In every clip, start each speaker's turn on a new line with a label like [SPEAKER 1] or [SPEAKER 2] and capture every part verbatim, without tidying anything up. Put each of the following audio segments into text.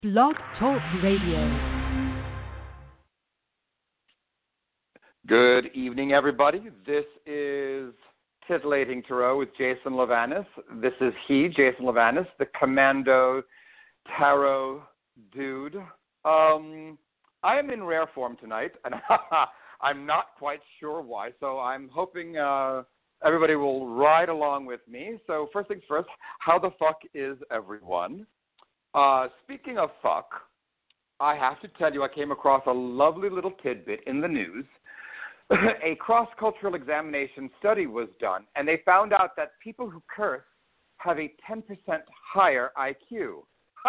[SPEAKER 1] Blog Talk Radio.
[SPEAKER 2] Good evening, everybody. This is Titillating Tarot with Jason Levanis. This is he, Jason Levanis, the Commando Tarot dude. Um, I am in rare form tonight, and I'm not quite sure why, so I'm hoping uh, everybody will ride along with me. So first things first, how the fuck is everyone? Uh, speaking of fuck, I have to tell you I came across a lovely little tidbit in the news. A cross-cultural examination study was done, and they found out that people who curse have a ten percent higher I Q.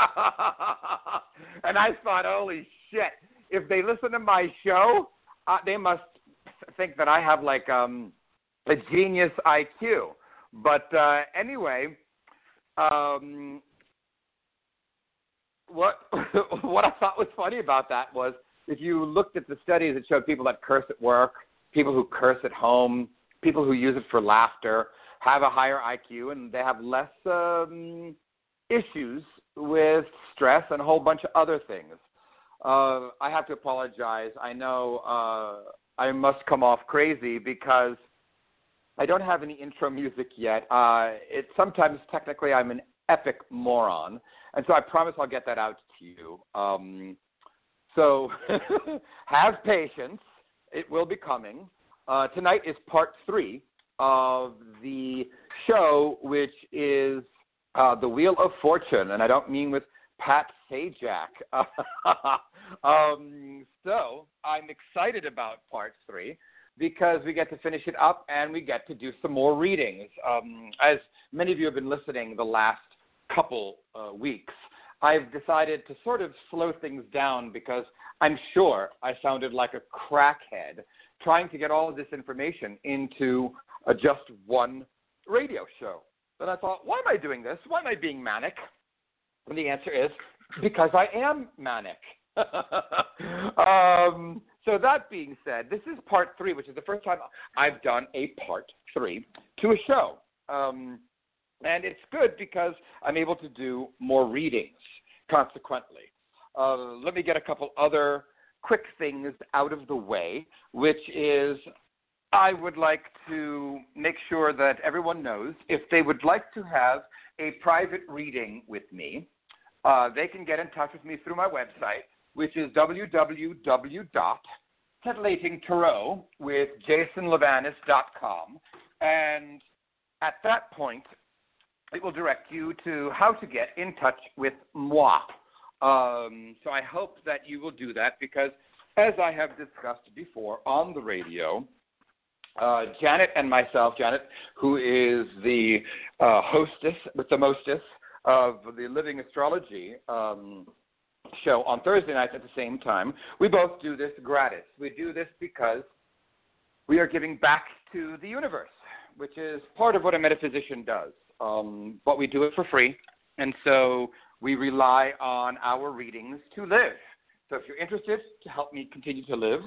[SPEAKER 2] And I thought, holy shit, if they listen to my show, uh, they must think that I have like um, a genius I Q. But uh, anyway, um, what what I thought was funny about that was if you looked at the studies, it showed people that curse at work, people who curse at home, people who use it for laughter have a higher I Q, and they have less um, issues with stress and a whole bunch of other things. Uh, I have to apologize. I know uh, I must come off crazy because I don't have any intro music yet. Uh, it sometimes technically I'm an epic moron, and so I promise I'll get that out to you. Um, so have patience. It will be coming. Uh, tonight is part three of the show, which is uh, The Wheel of Fortune, and I don't mean with Pat Sajak. um, so I'm excited about part three because we get to finish it up and we get to do some more readings. Um, as many of you have been listening the last couple uh, weeks, I've decided to sort of slow things down because I'm sure I sounded like a crackhead trying to get all of this information into uh, just one radio show. Then I thought, why am I doing this? Why am I being manic? And the answer is because I am manic. um, so that being said, this is part three, which is the first time I've done a part three to a show. Um, and it's good because I'm able to do more readings consequently. Uh, let me get a couple other quick things out of the way, which is I would like to make sure that everyone knows if they would like to have a private reading with me, uh, they can get in touch with me through my website, which is w w w dot titillating tarot with jason levanis dot com. And at that point, it will direct you to how to get in touch with moi. Um, so I hope that you will do that because, as I have discussed before on the radio, uh, Janet and myself, Janet, who is the uh, hostess with the mostess of the Living Astrology um, show on Thursday nights at the same time, we both do this gratis. We do this because we are giving back to the universe, which is part of what a metaphysician does. Um, but we do it for free, and so we rely on our readings to live. So if you're interested to help me continue to live,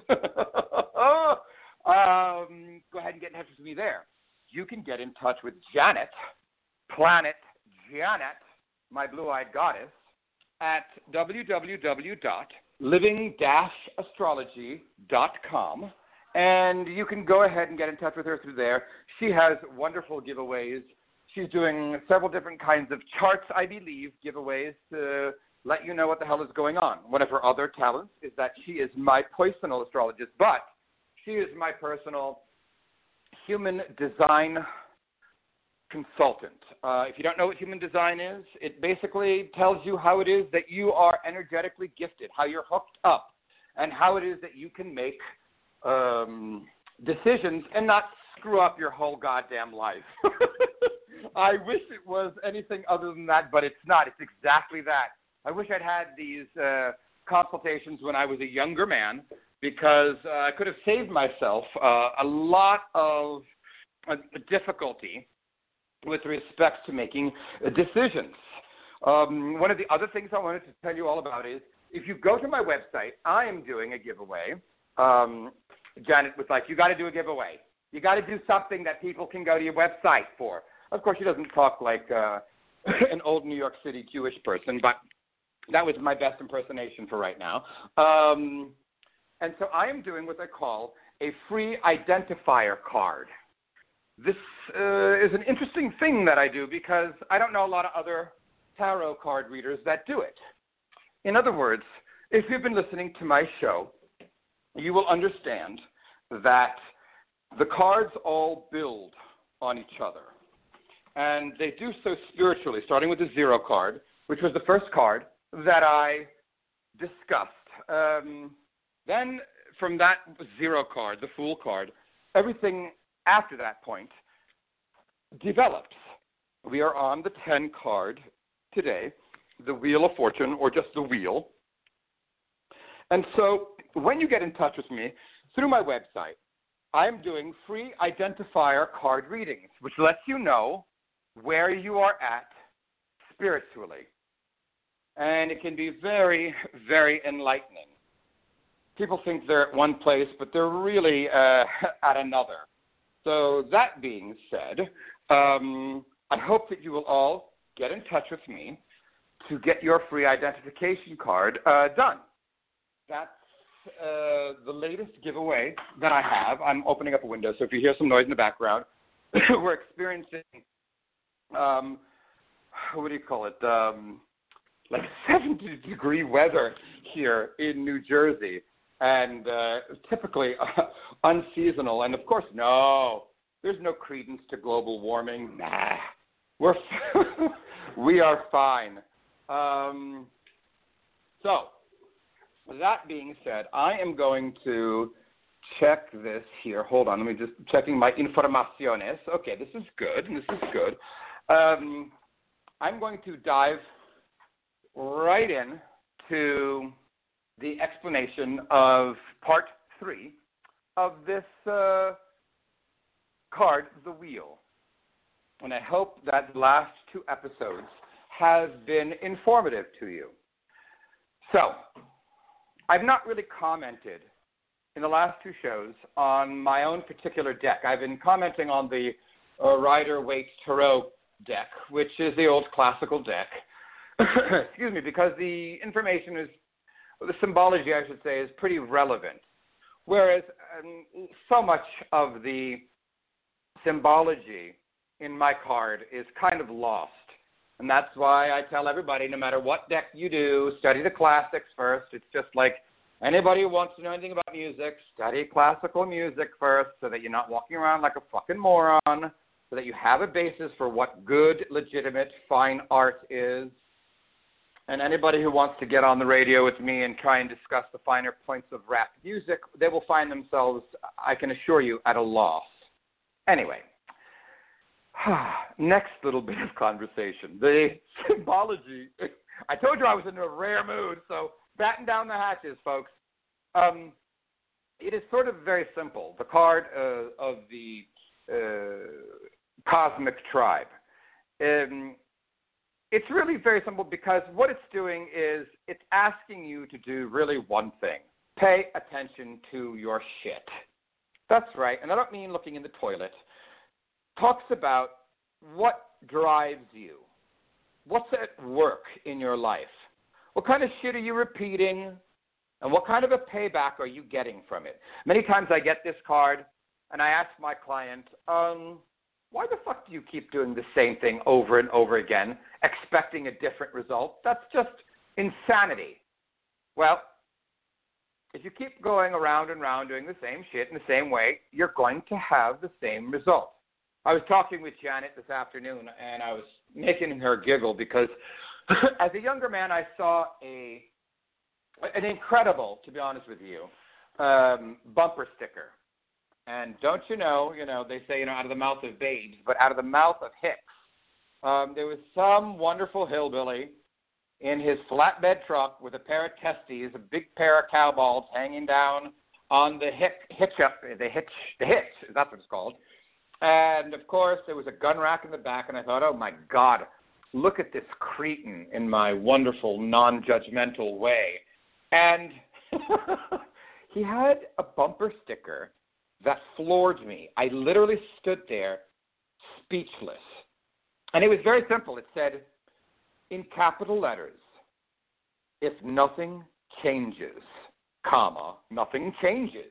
[SPEAKER 2] um, go ahead and get in touch with me there. You can get in touch with Janet, Planet Janet, my blue-eyed goddess, at w w w dot living dash astrology dot com, and you can go ahead and get in touch with her through there. She has wonderful giveaways. She's doing several different kinds of charts, I believe, giveaways to let you know what the hell is going on. One of her other talents is that she is my personal astrologist, but she is my personal human design consultant. Uh, if you don't know what human design is, it basically tells you how it is that you are energetically gifted, how you're hooked up, and how it is that you can make um, decisions and not screw up your whole goddamn life. I wish it was anything other than that, but it's not. It's exactly that. I wish I'd had these uh, consultations when I was a younger man because uh, I could have saved myself uh, a lot of uh, difficulty with respect to making uh, decisions. Um, one of the other things I wanted to tell you all about is if you go to my website, I am doing a giveaway. Um, Janet was like, you got to do a giveaway. You got to do something that people can go to your website for. Of course, she doesn't talk like uh, an old New York City Jewish person, but That was my best impersonation for right now. Um, and so I am doing what I call a free identifier card. This uh, is an interesting thing that I do because I don't know a lot of other tarot card readers that do it. In other words, if you've been listening to my show, you will understand that the cards all build on each other. And they do so spiritually, starting with the zero card, which was the first card that I discussed. Um, then from that zero card, the Fool card, everything after that point develops. We are on the ten card today, the Wheel of Fortune, or just the Wheel. And so when you get in touch with me through my website, I'm doing free identifier card readings, which lets you know where you are at spiritually. And it can be very, very enlightening. People think they're at one place, but they're really uh, at another. So that being said, um, I hope that you will all get in touch with me to get your free identification card uh, done. That's uh, the latest giveaway that I have. I'm opening up a window, so if you hear some noise in the background, we're experiencing, um, what do you call it, um, like seventy degree weather here in New Jersey, and uh, typically uh, unseasonal. And of course, no, there's no credence to global warming. Nah, we're we are fine. Um, so, that being said, I am going to check this here. Hold on, let me just checking my informaciones. Okay, this is good. This is good. Um, I'm going to dive right in to the explanation of part three of this uh, card, the Wheel. And I hope that the last two episodes have been informative to you. So, I've not really commented in the last two shows on my own particular deck. I've been commenting on the uh, Rider-Waite Tarot deck, which is the old classical deck. Excuse me, because the information is, the symbology, I should say, is pretty relevant. Whereas um, so much of the symbology in my card is kind of lost. And that's why I tell everybody, no matter what deck you do, study the classics first. It's just like anybody who wants to know anything about music, study classical music first so that you're not walking around like a fucking moron, so that you have a basis for what good, legitimate, fine art is. And anybody who wants to get on the radio with me and try and discuss the finer points of rap music, they will find themselves, I can assure you, at a loss. Anyway, next little bit of conversation. The symbology. I told you I was in a rare mood, so batten down the hatches, folks. Um, it is sort of very simple. The card uh, of the uh, cosmic tribe. Um, It's really very simple because what it's doing is it's asking you to do really one thing. Pay attention to your shit. That's right, and I don't mean looking in the toilet. Talks about what drives you. What's at work in your life? What kind of shit are you repeating? And what kind of a payback are you getting from it? Many times I get this card, and I ask my client, um... why the fuck do you keep doing the same thing over and over again, expecting a different result? That's just insanity. Well, if you keep going around and around doing the same shit in the same way, you're going to have the same result. I was talking with Janet this afternoon, and I was making her giggle because as a younger man, I saw a an incredible, to be honest with you, um, bumper sticker. And don't you know, you know, they say, you know, out of the mouth of babes, but out of the mouth of hicks. Um, there was some wonderful hillbilly in his flatbed truck with a pair of testes, a big pair of cow balls hanging down on the hitch, hitch up, the hitch, the hitch, that's what it's called. And, of course, there was a gun rack in the back, and I thought, oh, my God, look at this cretin in my wonderful, non-judgmental way. And he had a bumper sticker that floored me. I literally stood there speechless. And it was very simple. It said, in capital letters, if nothing changes, comma, nothing changes.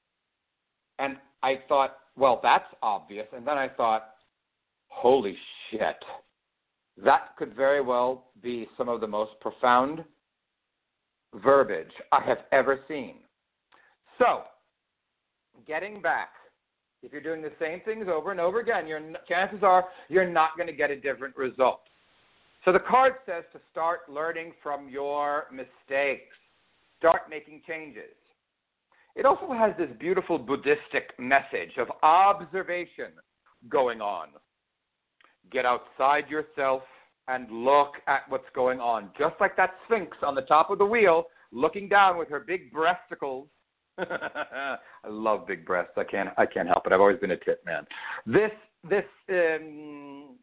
[SPEAKER 2] And I thought, well, that's obvious. And then I thought, holy shit, that could very well be some of the most profound verbiage I have ever seen. So, getting back, if you're doing the same things over and over again, your chances are you're not going to get a different result. So the card says to start learning from your mistakes. Start making changes. It also has this beautiful Buddhistic message of observation going on. Get outside yourself and look at what's going on. Just like that Sphinx on the top of the wheel, looking down with her big breasticles. I love big breasts. I can't. I can't help it. I've always been a tit man. This this um,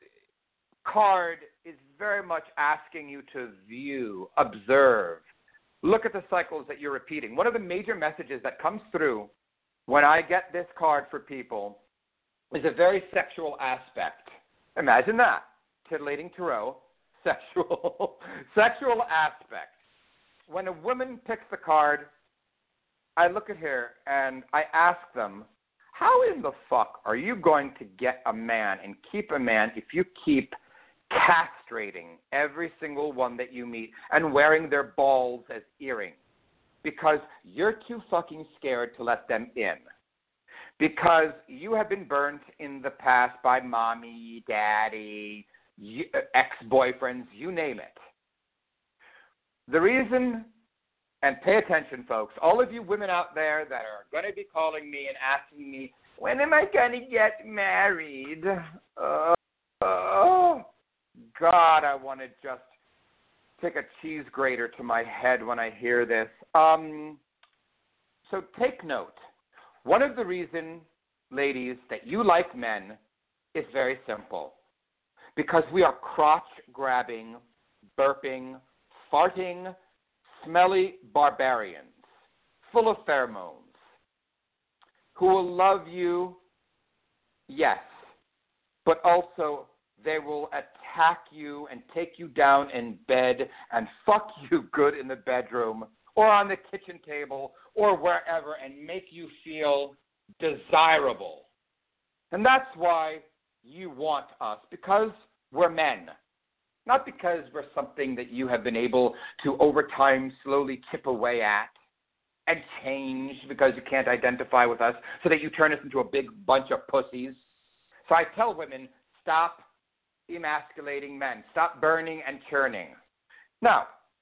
[SPEAKER 2] card is very much asking you to view, observe, look at the cycles that you're repeating. One of the major messages that comes through when I get this card for people is a very sexual aspect. Imagine that. Titillating tarot, sexual, sexual aspect. When a woman picks the card, I look at her and I ask them, how in the fuck are you going to get a man and keep a man if you keep castrating every single one that you meet and wearing their balls as earrings? Because you're too fucking scared to let them in. Because you have been burnt in the past by mommy, daddy, ex-boyfriends, you name it. The reason, and pay attention, folks, all of you women out there that are going to be calling me and asking me, when am I going to get married? Uh, oh, God, I want to just take a cheese grater to my head when I hear this. Um, so take note. One of the reasons, ladies, that you like men is very simple. Because we are crotch-grabbing, burping, farting, smelly barbarians, full of pheromones, who will love you, yes, but also they will attack you and take you down in bed and fuck you good in the bedroom or on the kitchen table or wherever and make you feel desirable. And that's why you want us, because we're men. Not because we're something that you have been able to, over time, slowly chip away at and change because you can't identify with us so that you turn us into a big bunch of pussies. So I tell women, stop emasculating men. Stop burning and churning. Now,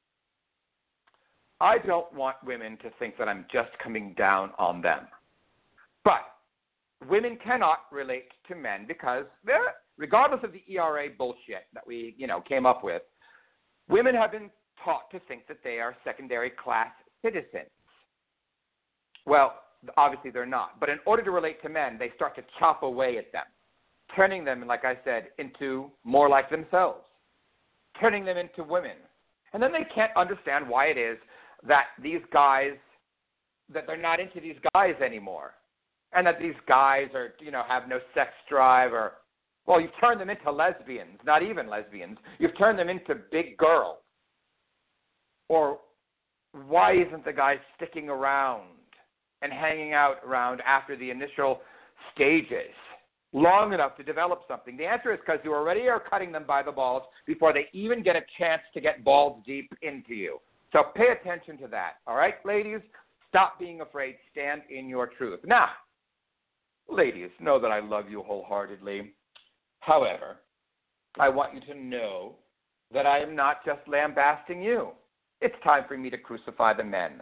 [SPEAKER 2] I don't want women to think that I'm just coming down on them. But women cannot relate to men because they're, regardless of the E R A bullshit that we, you know, came up with, women have been taught to think that they are secondary class citizens. Well, obviously they're not. But in order to relate to men, they start to chop away at them, turning them, like I said, into more like themselves, turning them into women. And then they can't understand why it is that these guys, that they're not into these guys anymore. And that these guys are, you know, have no sex drive or, well, you've turned them into lesbians, not even lesbians. You've turned them into big girls. Or why isn't the guy sticking around and hanging out around after the initial stages long enough to develop something? The answer is because you already are cutting them by the balls before they even get a chance to get balls deep into you. So pay attention to that. All right, ladies? Stop being afraid. Stand in your truth. Now, ladies, know that I love you wholeheartedly. However, I want you to know that I am not just lambasting you. It's time for me to crucify the men.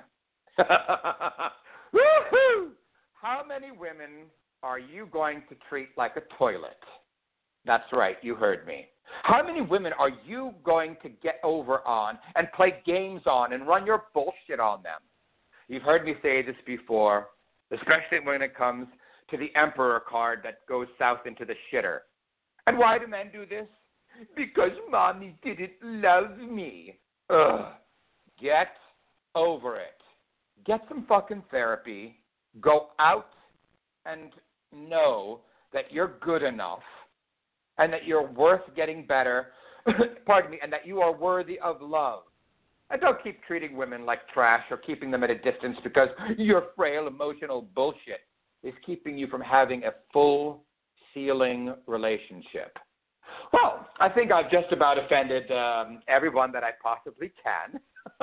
[SPEAKER 2] Woo-hoo! How many women are you going to treat like a toilet? That's right, you heard me. How many women are you going to get over on and play games on and run your bullshit on them? You've heard me say this before, especially when it comes to the Emperor card that goes south into the shitter. And why do men do this? Because mommy didn't love me. Ugh. Get over it. Get some fucking therapy. Go out and know that you're good enough and that you're worth getting better, pardon me, and that you are worthy of love. And don't keep treating women like trash or keeping them at a distance because your frail emotional bullshit is keeping you from having a full ceiling relationship. Well, I think I've just about offended um, everyone that I possibly can,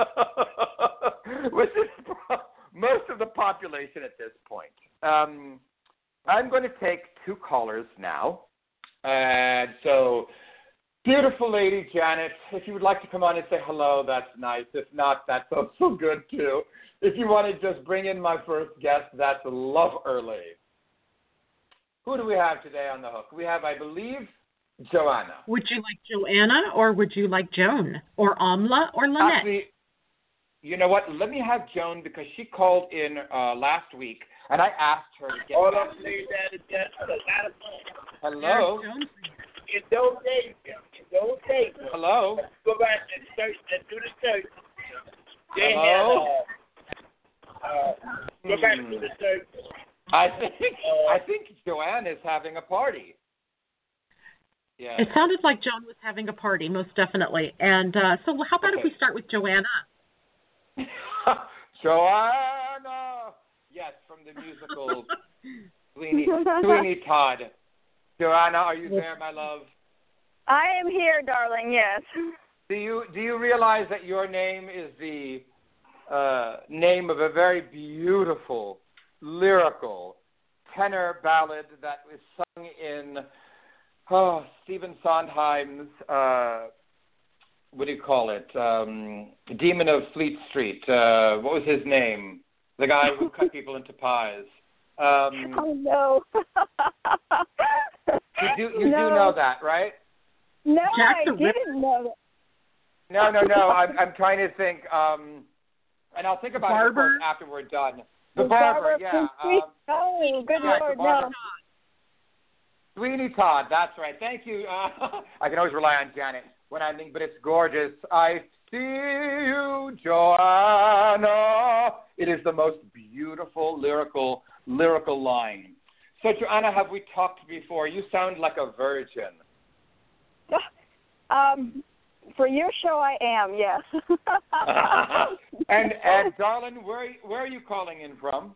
[SPEAKER 2] which is most of the population at this point. Um, I'm going to take two callers now. And so, beautiful lady Janet, if you would like to come on and say hello, that's nice. If not, that's also good too. If you want to just bring in my first guest, that's lovely. Who do we have today on the hook? We have, I believe, Joanna.
[SPEAKER 3] Would you like Joanna or would you like Joan or Amla or Lynette?
[SPEAKER 2] Actually, you know what? Let me have Joan because she called in uh, last week and I asked her to get
[SPEAKER 4] Hold
[SPEAKER 2] back.
[SPEAKER 4] on, please, that is just a lot of fun.
[SPEAKER 2] Hello?
[SPEAKER 4] It don't take, it don't take.
[SPEAKER 2] Hello?
[SPEAKER 4] Go back and search, and do the search. They
[SPEAKER 2] Hello?
[SPEAKER 4] have, uh, uh, go back and do the search.
[SPEAKER 2] I think I think Joanne is having a party. Yeah.
[SPEAKER 3] It sounded like Joan was having a party, most definitely. And uh, so how about
[SPEAKER 2] Okay.
[SPEAKER 3] if we start with Joanna?
[SPEAKER 2] Joanna! Yes, from the musical Sweeney, Sweeney Todd. Joanna, are you there, my love?
[SPEAKER 5] I am here, darling, yes.
[SPEAKER 2] Do you do you realize that your name is the uh, name of a very beautiful, lyrical tenor ballad that was sung in oh, Stephen Sondheim's, uh, what do you call it, um, Demon of Fleet Street. Uh, what was his name? The guy who cut people into pies. Um,
[SPEAKER 5] oh, no.
[SPEAKER 2] you do, you
[SPEAKER 5] no.
[SPEAKER 2] do know that, right?
[SPEAKER 5] No,
[SPEAKER 3] Jack
[SPEAKER 5] I
[SPEAKER 3] the
[SPEAKER 5] didn't
[SPEAKER 3] Ripper.
[SPEAKER 5] know that.
[SPEAKER 2] No, no, no. I'm, I'm trying to think, um, and I'll think about it of course,
[SPEAKER 3] Barber?
[SPEAKER 2] after we're done. The Barber, yeah. Um,
[SPEAKER 5] oh, good
[SPEAKER 2] right,
[SPEAKER 5] Lord,
[SPEAKER 2] the Barber.
[SPEAKER 5] no.
[SPEAKER 2] Sweeney Todd, that's right. Thank you. Uh, I can always rely on Janet when I think, but it's gorgeous. I see you, Joanna. It is the most beautiful lyrical lyrical line. So, Joanna, have we talked before? You sound like a virgin.
[SPEAKER 5] Um, for your show, I am, yes.
[SPEAKER 2] and, and, darling, where, where are you calling in from?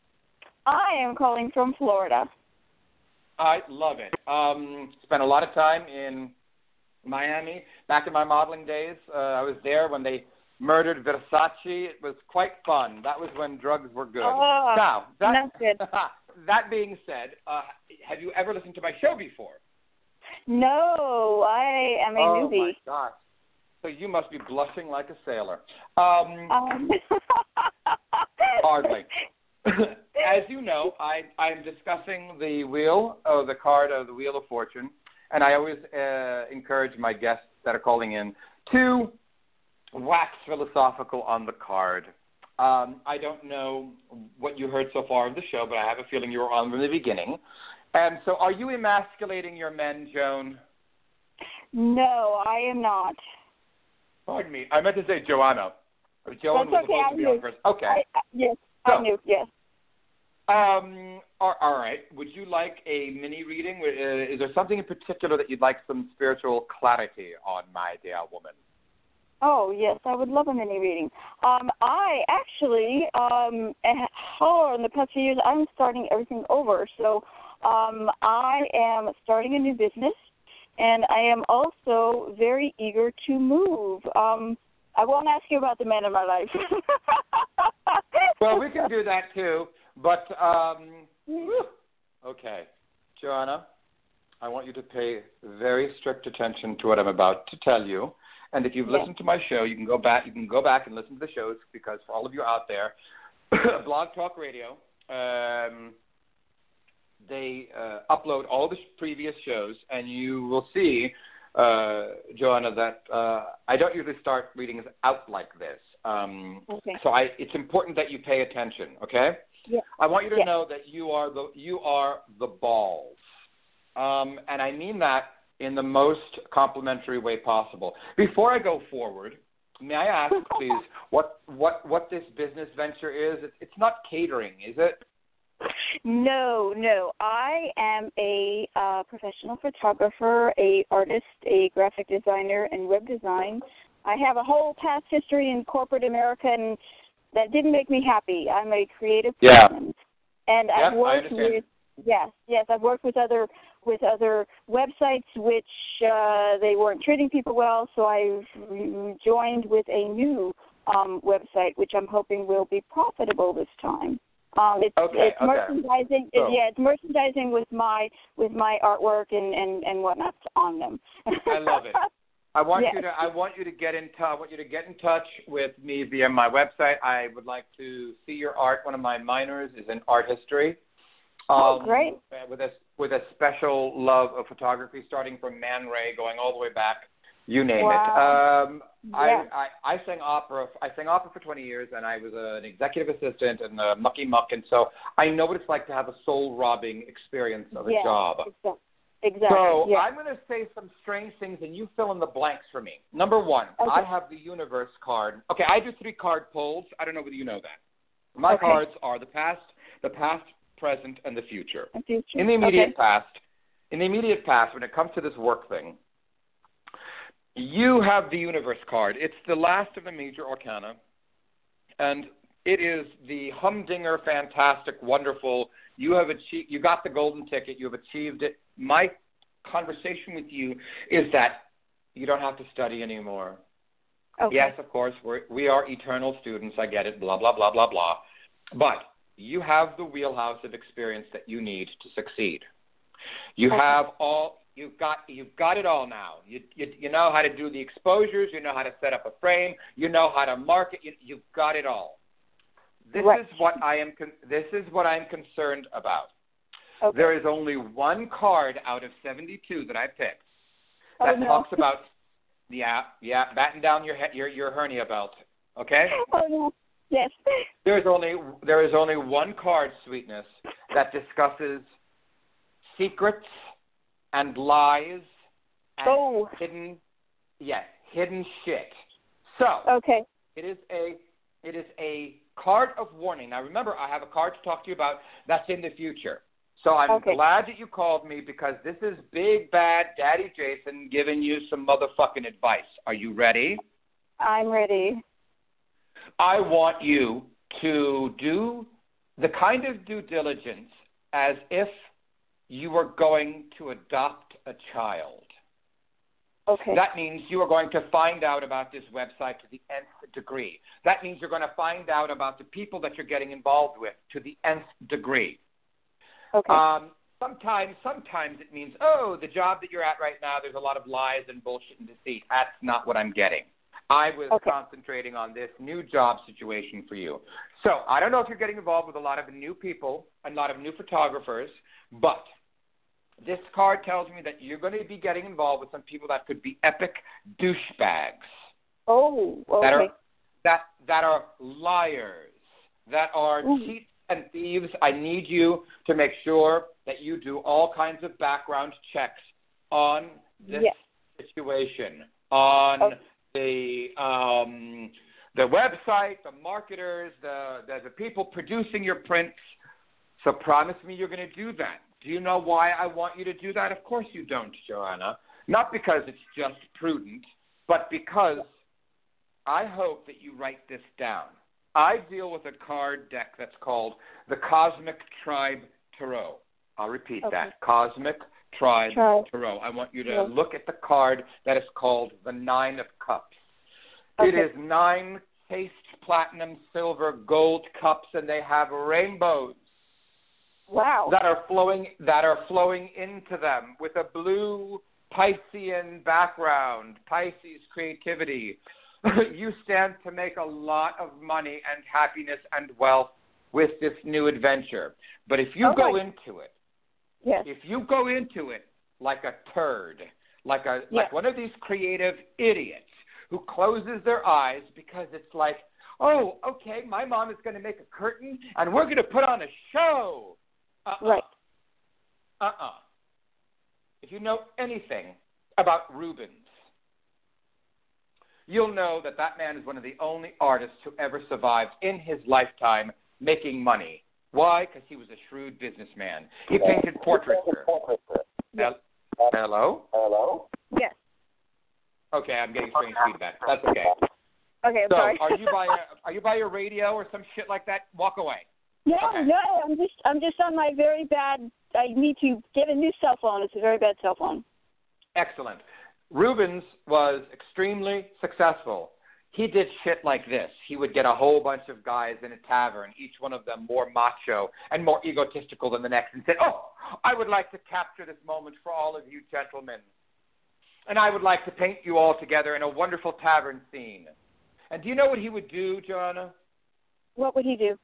[SPEAKER 5] I am calling from Florida.
[SPEAKER 2] I love it. Um, spent a lot of time in Miami. Back in my modeling days, uh, I was there when they murdered Versace. It was quite fun. That was when drugs were good.
[SPEAKER 5] Oh,
[SPEAKER 2] now, that,
[SPEAKER 5] that's good.
[SPEAKER 2] that being said, uh, have you ever listened to my show before?
[SPEAKER 5] No, I am a
[SPEAKER 2] oh,
[SPEAKER 5] newbie.
[SPEAKER 2] my gosh. So you must be blushing like a sailor. Um,
[SPEAKER 5] Um.
[SPEAKER 2] hardly. As you know, I I'm discussing the wheel, oh, the card of the Wheel of Fortune, and I always uh, encourage my guests that are calling in to wax philosophical on the card. Um, I don't know what you heard so far of the show, but I have a feeling you were on from the beginning. And so, are you emasculating your men, Joan?
[SPEAKER 5] No, I am not.
[SPEAKER 2] Pardon me. I meant to say Joanna. Joan
[SPEAKER 5] That's
[SPEAKER 2] was
[SPEAKER 5] okay,
[SPEAKER 2] supposed
[SPEAKER 5] I
[SPEAKER 2] to be
[SPEAKER 5] knew.
[SPEAKER 2] on first. Okay.
[SPEAKER 5] I, I, yes,
[SPEAKER 2] So,
[SPEAKER 5] I knew, yes.
[SPEAKER 2] Um, all, all right. Would you like a mini reading? Uh, is there something in particular that you'd like some spiritual clarity on, my dear woman?
[SPEAKER 5] Oh, yes, I would love a mini reading. Um, I actually, um, oh, in the past few years, I'm starting everything over. So um, I am starting a new business, and I am also very eager to move. Um, I won't ask you about the man in my life.
[SPEAKER 2] Well, we can do that too. But, um, okay, Joanna, I want you to pay very strict attention to what I'm about to tell you. And if you've
[SPEAKER 5] yes.
[SPEAKER 2] listened to my show, you can go back. You can go back and listen to the shows because for all of you out there, Blog Talk Radio, um, they uh, upload all the previous shows, and you will see, uh, Joanna, that uh, I don't usually start readings out like this. Um,
[SPEAKER 5] okay.
[SPEAKER 2] So I, it's important that you pay attention. Okay.
[SPEAKER 5] Yeah.
[SPEAKER 2] I want you to
[SPEAKER 5] yeah.
[SPEAKER 2] know that you are the you are the balls, um, and I mean that in the most complimentary way possible. Before I go forward, may I ask, please, what what what this business venture is? It's, it's not catering, is it?
[SPEAKER 5] No, no. I am a uh, professional photographer, a artist, a graphic designer, and web design. I have a whole past history in corporate America, and that didn't make me happy. I'm a creative
[SPEAKER 2] Yeah.
[SPEAKER 5] person, and
[SPEAKER 2] Yep,
[SPEAKER 5] I've
[SPEAKER 2] I
[SPEAKER 5] worked
[SPEAKER 2] understand.
[SPEAKER 5] with yes, yes, I've worked with other with other websites which uh, they weren't treating people well, so I've joined with a new um, website, which I'm hoping will be profitable this time. Um, it's
[SPEAKER 2] Okay,
[SPEAKER 5] it's
[SPEAKER 2] okay.
[SPEAKER 5] merchandising.
[SPEAKER 2] So-
[SPEAKER 5] yeah, it's merchandising with my with my artwork and and and whatnot on them.
[SPEAKER 2] I love it. I want
[SPEAKER 5] Yes.
[SPEAKER 2] you to. I want you to get in. T- I want you to get in touch with me via my website. I would like to see your art. One of my minors is in art history.
[SPEAKER 5] Oh,
[SPEAKER 2] Um,
[SPEAKER 5] great.
[SPEAKER 2] With a with a special love of photography, starting from Man Ray, going all the way back. You name
[SPEAKER 5] Wow.
[SPEAKER 2] it. Um,
[SPEAKER 5] Yeah.
[SPEAKER 2] I, I I sang opera. I sang opera for twenty years, and I was an executive assistant and a mucky muck, and so I know what it's like to have a soul robbing experience of a
[SPEAKER 5] Yeah,
[SPEAKER 2] job.
[SPEAKER 5] Exactly. exactly.
[SPEAKER 2] So
[SPEAKER 5] yeah.
[SPEAKER 2] I'm going to say some strange things, and you fill in the blanks for me. Number one,
[SPEAKER 5] Okay.
[SPEAKER 2] I have the universe card. Okay, I do three card pulls. I don't know whether you know that. My
[SPEAKER 5] Okay.
[SPEAKER 2] cards are the past, the past, present, and the future.
[SPEAKER 5] A future.
[SPEAKER 2] In the immediate
[SPEAKER 5] Okay.
[SPEAKER 2] past, in the immediate past, when it comes to this work thing, you have the universe card. It's the last of the major arcana, and it is the humdinger, fantastic, wonderful. You have achieved. You got the golden ticket. You have achieved it. My conversation with you is that you don't have to study anymore.
[SPEAKER 5] Okay.
[SPEAKER 2] Yes, of course, we're, we are eternal students. I get it. Blah blah blah blah blah. But you have the wheelhouse of experience that you need to succeed. You
[SPEAKER 5] Okay.
[SPEAKER 2] have all. You've got you've got it all now. You, you you know how to do the exposures. You know how to set up a frame. You know how to market. You, you've got it all. This
[SPEAKER 5] Right.
[SPEAKER 2] is what I am. Con- this is what I'm concerned about.
[SPEAKER 5] Okay.
[SPEAKER 2] There is only one card out of seventy-two that I picked
[SPEAKER 5] Oh,
[SPEAKER 2] that
[SPEAKER 5] no.
[SPEAKER 2] talks about yeah yeah batten down your he- your your hernia belt. Okay.
[SPEAKER 5] Oh no. Yes.
[SPEAKER 2] There is only there is only one card, sweetness, that discusses secrets and lies and
[SPEAKER 5] Oh.
[SPEAKER 2] hidden, yes, hidden shit. So
[SPEAKER 5] Okay.
[SPEAKER 2] it is a it is a card of warning. Now remember, I have a card to talk to you about that's in the future. So I'm
[SPEAKER 5] Okay.
[SPEAKER 2] glad that you called me because this is big bad Daddy Jason giving you some motherfucking advice. Are you ready?
[SPEAKER 5] I'm ready.
[SPEAKER 2] I want you to do the kind of due diligence as if you were going to adopt a child.
[SPEAKER 5] Okay.
[SPEAKER 2] That means you are going to find out about this website to the nth degree. That means you're going to find out about the people that you're getting involved with to the nth degree.
[SPEAKER 5] Okay.
[SPEAKER 2] Um, sometimes, sometimes it means, oh, the job that you're at right now, there's a lot of lies and bullshit and deceit. That's not what I'm getting. I was
[SPEAKER 5] Okay.
[SPEAKER 2] concentrating on this new job situation for you. So I don't know if you're getting involved with a lot of new people and a lot of new photographers, but this card tells me that you're going to be getting involved with some people that could be epic douchebags,
[SPEAKER 5] oh. Okay.
[SPEAKER 2] that are that that are liars, that are
[SPEAKER 5] Ooh.
[SPEAKER 2] cheats and thieves. I need you to make sure that you do all kinds of background checks on this
[SPEAKER 5] Yes.
[SPEAKER 2] situation, on
[SPEAKER 5] Okay.
[SPEAKER 2] the um, the website, the marketers, the, the the people producing your prints. So promise me you're going to do that. Do you know why I want you to do that? Of course you don't, Joanna. Not because it's just prudent, but because I hope that you write this down. I deal with a card deck that's called the Cosmic Tribe Tarot. I'll repeat
[SPEAKER 5] Okay.
[SPEAKER 2] that. Cosmic Tribe
[SPEAKER 5] Tribe.
[SPEAKER 2] Tarot. I want you to
[SPEAKER 5] Yeah.
[SPEAKER 2] look at the card that is called the Nine of Cups. It
[SPEAKER 5] Okay.
[SPEAKER 2] is nine cased platinum, silver, gold cups, and they have rainbows
[SPEAKER 5] Wow.
[SPEAKER 2] that are flowing that are flowing into them with a blue Piscean background, Pisces creativity. You stand to make a lot of money and happiness and wealth with this new adventure. But if you
[SPEAKER 5] Oh,
[SPEAKER 2] go
[SPEAKER 5] my-
[SPEAKER 2] into it,
[SPEAKER 5] Yes.
[SPEAKER 2] if you go into it like a turd, like a
[SPEAKER 5] Yeah.
[SPEAKER 2] like one of these creative idiots who closes their eyes because it's like, oh, okay, my mom is going to make a curtain and we're going to put on a show. Uh-uh.
[SPEAKER 5] Right.
[SPEAKER 2] Uh-uh. If you know anything about Rubens, you'll know that that man is one of the only artists who ever survived in his lifetime making money. Why? Because he was a shrewd businessman. He painted portraiture.
[SPEAKER 5] Yes.
[SPEAKER 2] Hello? Hello?
[SPEAKER 5] Yes.
[SPEAKER 2] Okay, I'm getting strange feedback. That's okay.
[SPEAKER 5] Okay, I'm
[SPEAKER 2] so,
[SPEAKER 5] sorry.
[SPEAKER 2] are you by your, are you by your radio or some shit like that? Walk away.
[SPEAKER 5] No,
[SPEAKER 2] okay.
[SPEAKER 5] no, I'm just I'm just on my very bad. I need to get a new cell phone. It's a very bad cell phone.
[SPEAKER 2] Excellent. Rubens was extremely successful. He did shit like this. He would get a whole bunch of guys in a tavern, each one of them more macho and more egotistical than the next, and said, oh, I would like to capture this moment for all of you gentlemen. And I would like to paint you all together in a wonderful tavern scene. And do you know what he would do, Joanna?
[SPEAKER 5] What would he do?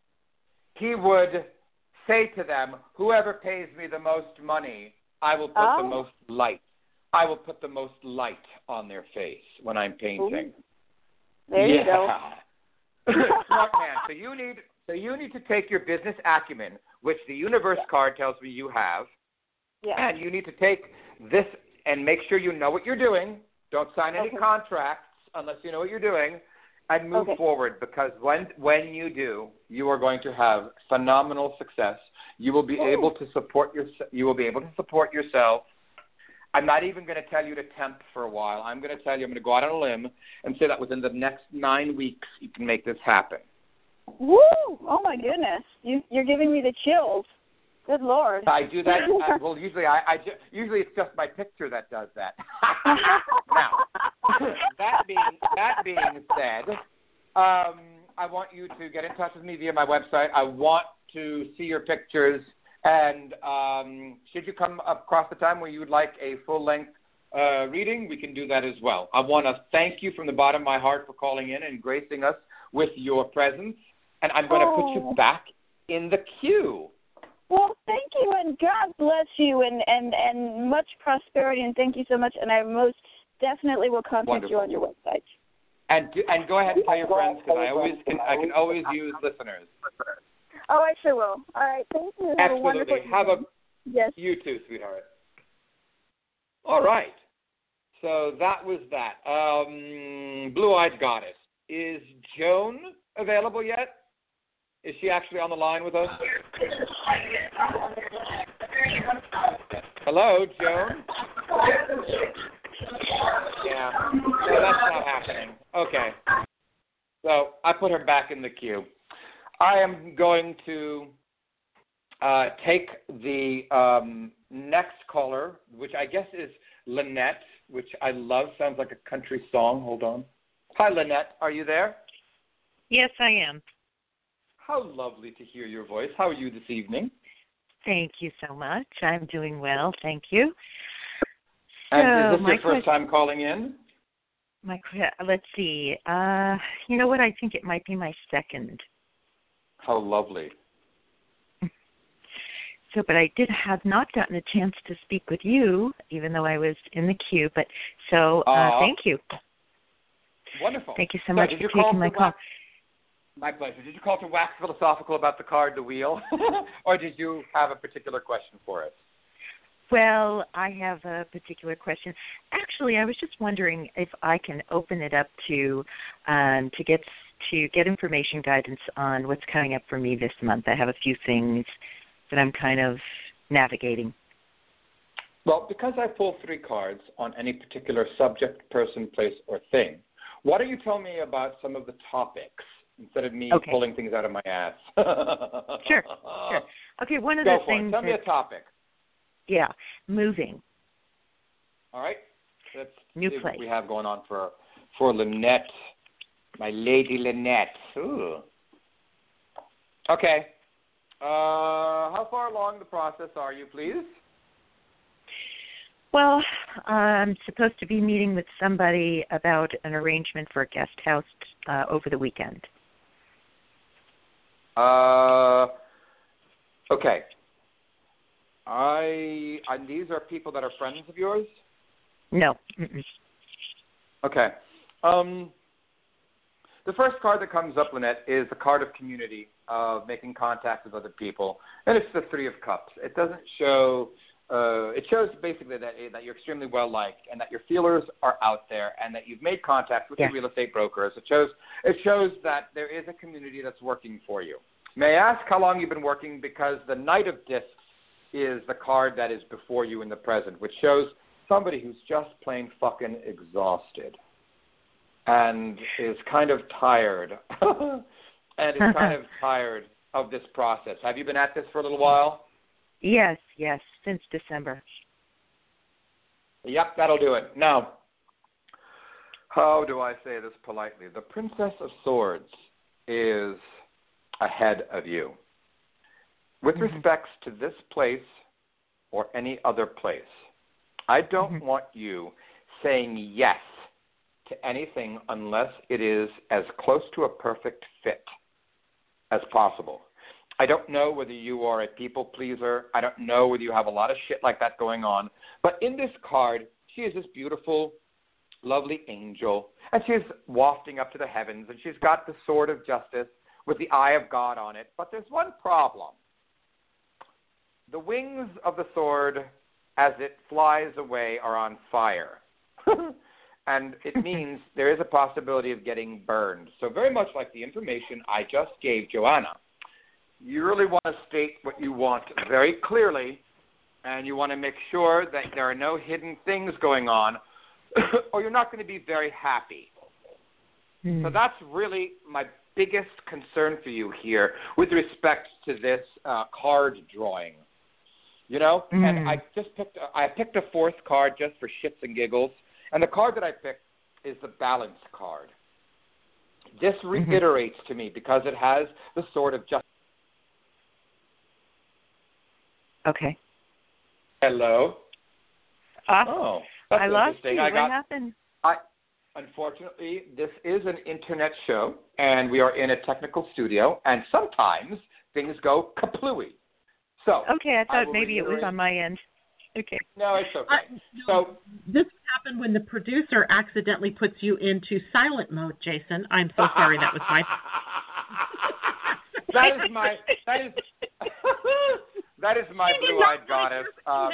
[SPEAKER 2] He would say to them, whoever pays me the most money, I will put
[SPEAKER 5] oh.
[SPEAKER 2] the most light. I will put the most light on their face when I'm painting.
[SPEAKER 5] Ooh. There
[SPEAKER 2] yeah.
[SPEAKER 5] you go.
[SPEAKER 2] Smart man. So you need so you need to take your business acumen, which the universe yeah. card tells me you have,
[SPEAKER 5] yeah.
[SPEAKER 2] and you need to take this and make sure you know what you're doing. Don't sign any
[SPEAKER 5] okay.
[SPEAKER 2] contracts unless you know what you're doing, and move
[SPEAKER 5] okay.
[SPEAKER 2] forward, because when when you do, you are going to have phenomenal success. You will be
[SPEAKER 5] Ooh.
[SPEAKER 2] able to support your you will be able to support yourself. I'm not even going to tell you to temp for a while. I'm going to tell you I'm going to go out on a limb and say that within the next nine weeks you can make this happen.
[SPEAKER 5] Woo! Oh my goodness, you, you're giving me the chills. Good Lord.
[SPEAKER 2] I do that. I, well, usually I, I ju- usually it's just my picture that does that. Now, that being that being said, um, I want you to get in touch with me via my website. I want to see your pictures. And um, should you come across the time where you would like a full-length uh, reading, we can do that as well. I want to thank you from the bottom of my heart for calling in and gracing us with your presence. And I'm going
[SPEAKER 5] oh.
[SPEAKER 2] to put you back in the queue.
[SPEAKER 5] Well, thank you, and God bless you, and, and, and much prosperity, and thank you so much. And I most definitely will contact
[SPEAKER 2] Wonderful.
[SPEAKER 5] you on your website.
[SPEAKER 2] And do, and go ahead and tell your friends, because I always can I can always use listeners.
[SPEAKER 5] Oh, I sure will. All right, thank you. Have
[SPEAKER 2] Absolutely.
[SPEAKER 5] a wonderful
[SPEAKER 2] Have a
[SPEAKER 5] yes.
[SPEAKER 2] You too, sweetheart. All right. So that was that. Um, Blue-Eyed Goddess. Is Joan available yet? Is she actually on the line with us? Hello, Joan? Yeah. No, that's not happening. Okay. So I put her back in the queue. I am going to uh, take the um, next caller, which I guess is Lynette, which I love. Sounds like a country song. Hold on. Hi, Lynette. Are you there?
[SPEAKER 6] Yes, I am.
[SPEAKER 2] How lovely to hear your voice. How are you this evening?
[SPEAKER 6] Thank you so much. I'm doing well. Thank you.
[SPEAKER 2] And
[SPEAKER 6] so
[SPEAKER 2] is this your first
[SPEAKER 6] question,
[SPEAKER 2] time calling in?
[SPEAKER 6] My Let's see. Uh, you know what? I think it might be my second.
[SPEAKER 2] How lovely.
[SPEAKER 6] So, but I did have not gotten a chance to speak with you, even though I was in the queue. But so, uh, uh, thank you.
[SPEAKER 2] Wonderful.
[SPEAKER 6] Thank you so
[SPEAKER 2] so
[SPEAKER 6] much
[SPEAKER 2] for
[SPEAKER 6] taking my call.
[SPEAKER 2] Wax, my pleasure. Did you call to wax philosophical about the card, the wheel, or did you have a particular question for us?
[SPEAKER 6] Well, I have a particular question. Actually, I was just wondering if I can open it up to um, to get to get information guidance on what's coming up for me this month. I have a few things that I'm kind of navigating.
[SPEAKER 2] Well, because I pull three cards on any particular subject, person, place, or thing, why don't you tell me about some of the topics instead of me
[SPEAKER 6] okay.
[SPEAKER 2] pulling things out of my ass?
[SPEAKER 6] Sure, sure. Okay, one of
[SPEAKER 2] Go
[SPEAKER 6] the
[SPEAKER 2] for
[SPEAKER 6] things
[SPEAKER 2] it. Tell
[SPEAKER 6] that,
[SPEAKER 2] me a topic.
[SPEAKER 6] Yeah, moving.
[SPEAKER 2] All right. Let's
[SPEAKER 6] New
[SPEAKER 2] see
[SPEAKER 6] place.
[SPEAKER 2] what we have going on for for Lynette, my lady Lynette. Ooh. Okay. Uh, how far along the process are you, please?
[SPEAKER 6] Well, I'm supposed to be meeting with somebody about an arrangement for a guest house uh, over the weekend.
[SPEAKER 2] Uh, okay. I and these are people that are friends of yours?
[SPEAKER 6] No. Mm-mm.
[SPEAKER 2] Okay. Um, the first card that comes up, Lynette, is the card of community, of making contact with other people, and it's the Three of Cups. It doesn't show. Uh, it shows basically that that you're extremely well liked, and that your feelers are out there, and that you've made contact with
[SPEAKER 6] yeah.
[SPEAKER 2] your real estate brokers. It shows. It shows that there is a community that's working for you. May I ask how long you've been working? Because the Knight of Discs is the card that is before you in the present, which shows somebody who's just plain fucking exhausted and is kind of tired and is kind of tired of this process. Have you been at this for a little while?
[SPEAKER 6] Yes, yes, since December.
[SPEAKER 2] Yep, that'll do it. Now, how do I say this politely? The Princess of Swords is ahead of you. With mm-hmm. respects to this place or any other place, I don't mm-hmm. want you saying yes to anything unless it is as close to a perfect fit as possible. I don't know whether you are a people pleaser. I don't know whether you have a lot of shit like that going on. But in this card, she is this beautiful, lovely angel, and she's wafting up to the heavens, and she's got the sword of justice with the eye of God on it. But there's one problem. The wings of the sword, as it flies away, are on fire. And it means there is a possibility of getting burned. So very much like the information I just gave Joanna, you really want to state what you want very clearly, and you want to make sure that there are no hidden things going on, or you're not going to be very happy. Mm. So that's really my biggest concern for you here with respect to this uh, card drawing. You know, mm. and I just picked a, I picked a fourth card just for shits and giggles, and the card that I picked is the balance card. This reiterates mm-hmm. to me because it has the sword of justice.
[SPEAKER 6] Okay.
[SPEAKER 2] Hello.
[SPEAKER 6] Uh,
[SPEAKER 2] oh, that's
[SPEAKER 6] I lost you.
[SPEAKER 2] I
[SPEAKER 6] what
[SPEAKER 2] got,
[SPEAKER 6] happened?
[SPEAKER 2] I, unfortunately, this is an internet show, and we are in a technical studio, and sometimes things go kaplooey. So,
[SPEAKER 6] okay, I thought
[SPEAKER 2] I
[SPEAKER 6] maybe
[SPEAKER 2] reiterate.
[SPEAKER 6] it was on my end. Okay.
[SPEAKER 2] No, it's okay.
[SPEAKER 3] Uh, no, so this happened when the producer accidentally puts you into silent mode, Jason. I'm so sorry. That was my.
[SPEAKER 2] that is my. That is. that is my blue-eyed goddess. Um,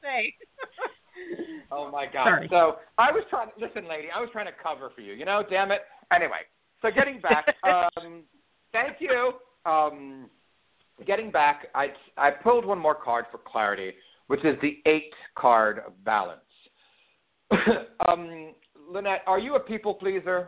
[SPEAKER 2] oh my God!
[SPEAKER 3] Sorry.
[SPEAKER 2] So I was trying. Listen, lady, I was trying to cover for you. You know, damn it. Anyway, so getting back. um, thank you. Um, Getting back, I, I pulled one more card for clarity, which is the eight card of balance. um, Lynette, are you a people pleaser?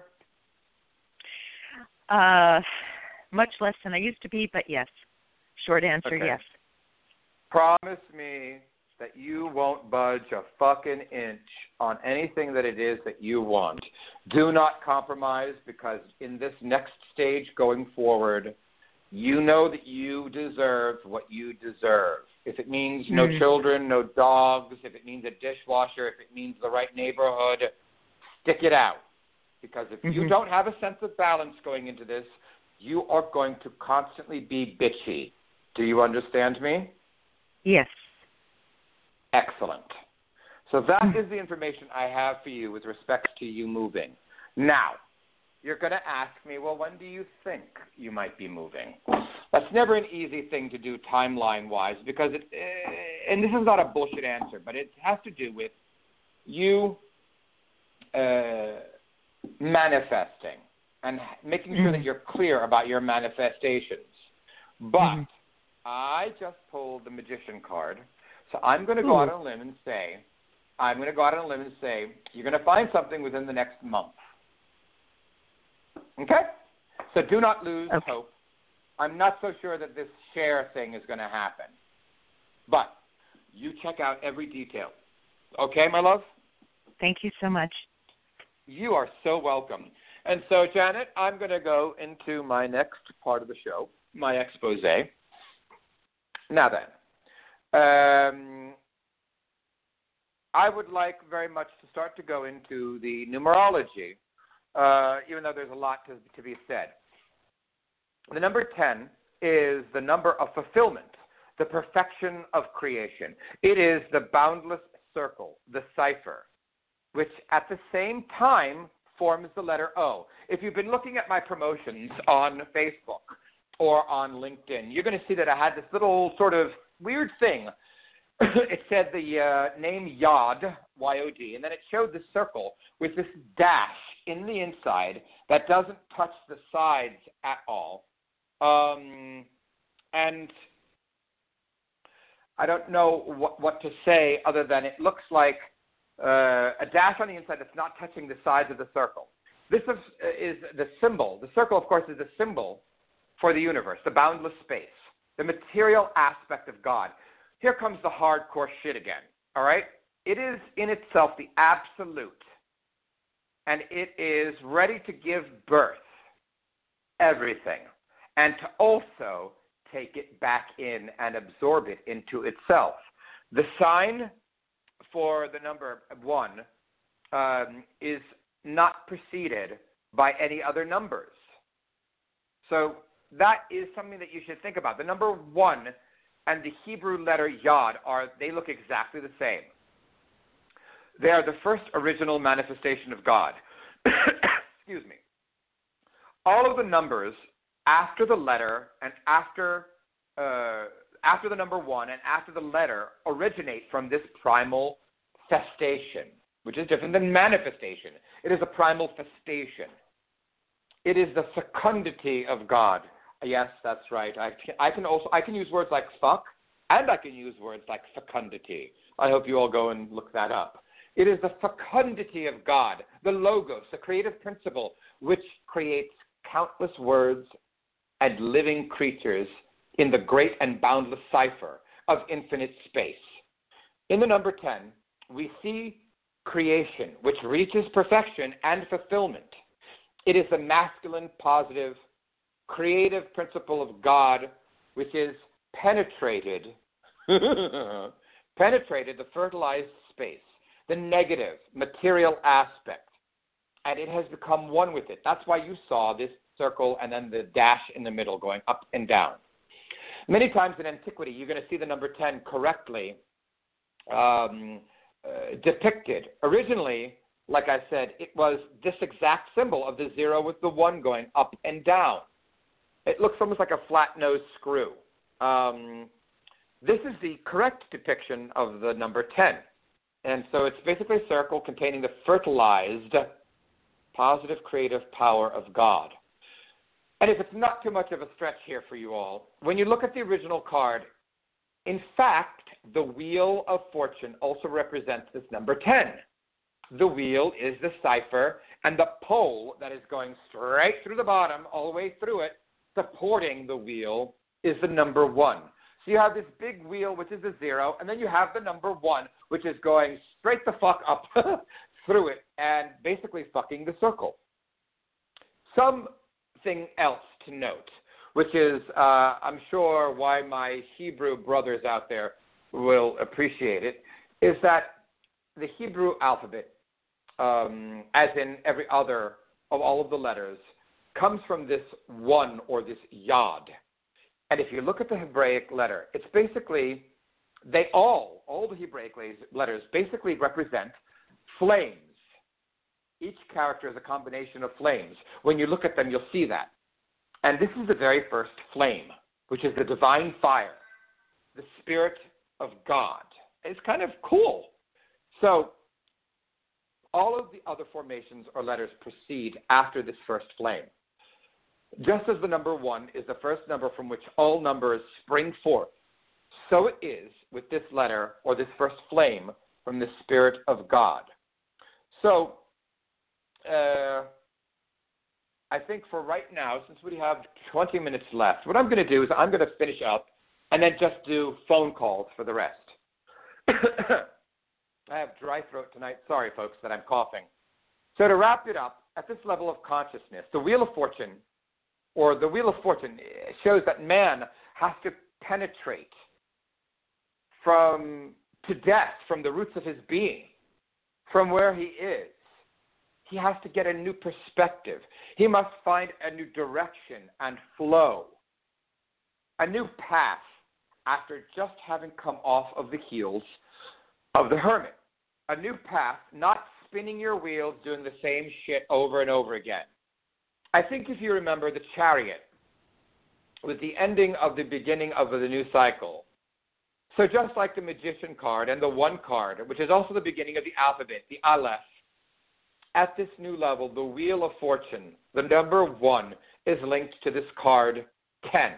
[SPEAKER 6] Uh, much less than I used to be, but yes. Short answer,
[SPEAKER 2] okay.
[SPEAKER 6] yes.
[SPEAKER 2] Promise me that you won't budge a fucking inch on anything that it is that you want. Do not compromise, because in this next stage going forward, you know that you deserve what you deserve. If it means no mm. children, no dogs, if it means a dishwasher, if it means the right neighborhood, stick it out. Because if mm-hmm. you don't have a sense of balance going into this, you are going to constantly be bitchy. Do you understand me?
[SPEAKER 6] Yes.
[SPEAKER 2] Excellent. So that mm. is the information I have for you with respect to you moving. Now, you're going to ask me, well, when do you think you might be moving? That's never an easy thing to do timeline-wise, because it, and this is not a bullshit answer, but it has to do with you uh, manifesting and making sure mm-hmm. that you're clear about your manifestations. But mm-hmm. I just pulled the Magician card, so I'm going to go Ooh. out on a limb and say, I'm going to go out on a limb and say, you're going to find something within the next month. Okay? So do not lose okay. hope. I'm not so sure that this share thing is going to happen. But you check out every detail. Okay, my love?
[SPEAKER 6] Thank you so much.
[SPEAKER 2] You are so welcome. And so, Janet, I'm going to go into my next part of the show, my expose. Now then, um, I would like very much to start to go into the numerology, uh, even though there's a lot to, to be said. The number ten is the number of fulfillment, the perfection of creation. It is the boundless circle, the cipher, which at the same time forms the letter O. If you've been looking at my promotions on Facebook or on LinkedIn, you're going to see that I had this little sort of weird thing. It said the uh, name Yod, Y O D, and then it showed the circle with this dash in the inside that doesn't touch the sides at all. Um, and I don't know what, what to say other than it looks like uh, a dash on the inside that's not touching the sides of the circle. This is, is the symbol. The circle, of course, is the symbol for the universe, the boundless space, the material aspect of God. Here comes the hardcore shit again, all right? It is in itself the absolute, and it is ready to give birth, everything, and to also take it back in and absorb it into itself. The sign for the number one um, is not preceded by any other numbers. So that is something that you should think about. The number one and the Hebrew letter Yod are, they look exactly the same. They are the first original manifestation of God. Excuse me. All of the numbers after the letter and after uh, after the number one and after the letter originate from this primal festation, which is different than manifestation. It is a primal festation. It is the fecundity of God. Yes, that's right. I, I can also I can use words like fuck, and I can use words like fecundity. I hope you all go and look that up. It is the fecundity of God, the logos, the creative principle, which creates countless words and living creatures in the great and boundless cipher of infinite space. In the number ten, we see creation, which reaches perfection and fulfillment. It is the masculine, positive, creative principle of God, which is penetrated, penetrated the fertilized space, the negative, material aspect, and it has become one with it. That's why you saw this circle and then the dash in the middle going up and down. Many times in antiquity, you're going to see the number ten correctly um, uh, depicted. Originally, like I said, it was this exact symbol of the zero with the one going up and down. It looks almost like a flat-nosed screw. Um, this is the correct depiction of the number ten. And so it's basically a circle containing the fertilized, positive, creative power of God. And if it's not too much of a stretch here for you all, when you look at the original card, in fact, the Wheel of Fortune also represents this number ten. The wheel is the cipher, and the pole that is going straight through the bottom, all the way through it, supporting the wheel, is the number one. So you have this big wheel, which is the zero, and then you have the number one, which is going straight the fuck up through it and basically fucking the circle. Something else to note, which is, uh, I'm sure why my Hebrew brothers out there will appreciate it, is that the Hebrew alphabet, um, as in every other of all of the letters, comes from this one or this yod. And if you look at the Hebraic letter, it's basically, they all, all the Hebraic letters basically represent flames. Each character is a combination of flames. When you look at them, you'll see that. And this is the very first flame, which is the divine fire, the Spirit of God. It's kind of cool. So all of the other formations or letters proceed after this first flame. Just as the number one is the first number from which all numbers spring forth, so it is with this letter or this first flame from the Spirit of God. So uh, I think for right now, since we have twenty minutes left, what I'm going to do is I'm going to finish up and then just do phone calls for the rest. I have dry throat tonight. Sorry, folks, that I'm coughing. So to wrap it up, at this level of consciousness, the Wheel of Fortune, or the Wheel of Fortune, shows that man has to penetrate from to death, from the roots of his being, from where he is. He has to get a new perspective. He must find a new direction and flow, a new path after just having come off of the heels of the hermit. A new path, not spinning your wheels, doing the same shit over and over again. I think if you remember the Chariot, with the ending of the beginning of the new cycle, so just like the Magician card and the One card, which is also the beginning of the alphabet, the Aleph, at this new level, the Wheel of Fortune, the number one, is linked to this card ten.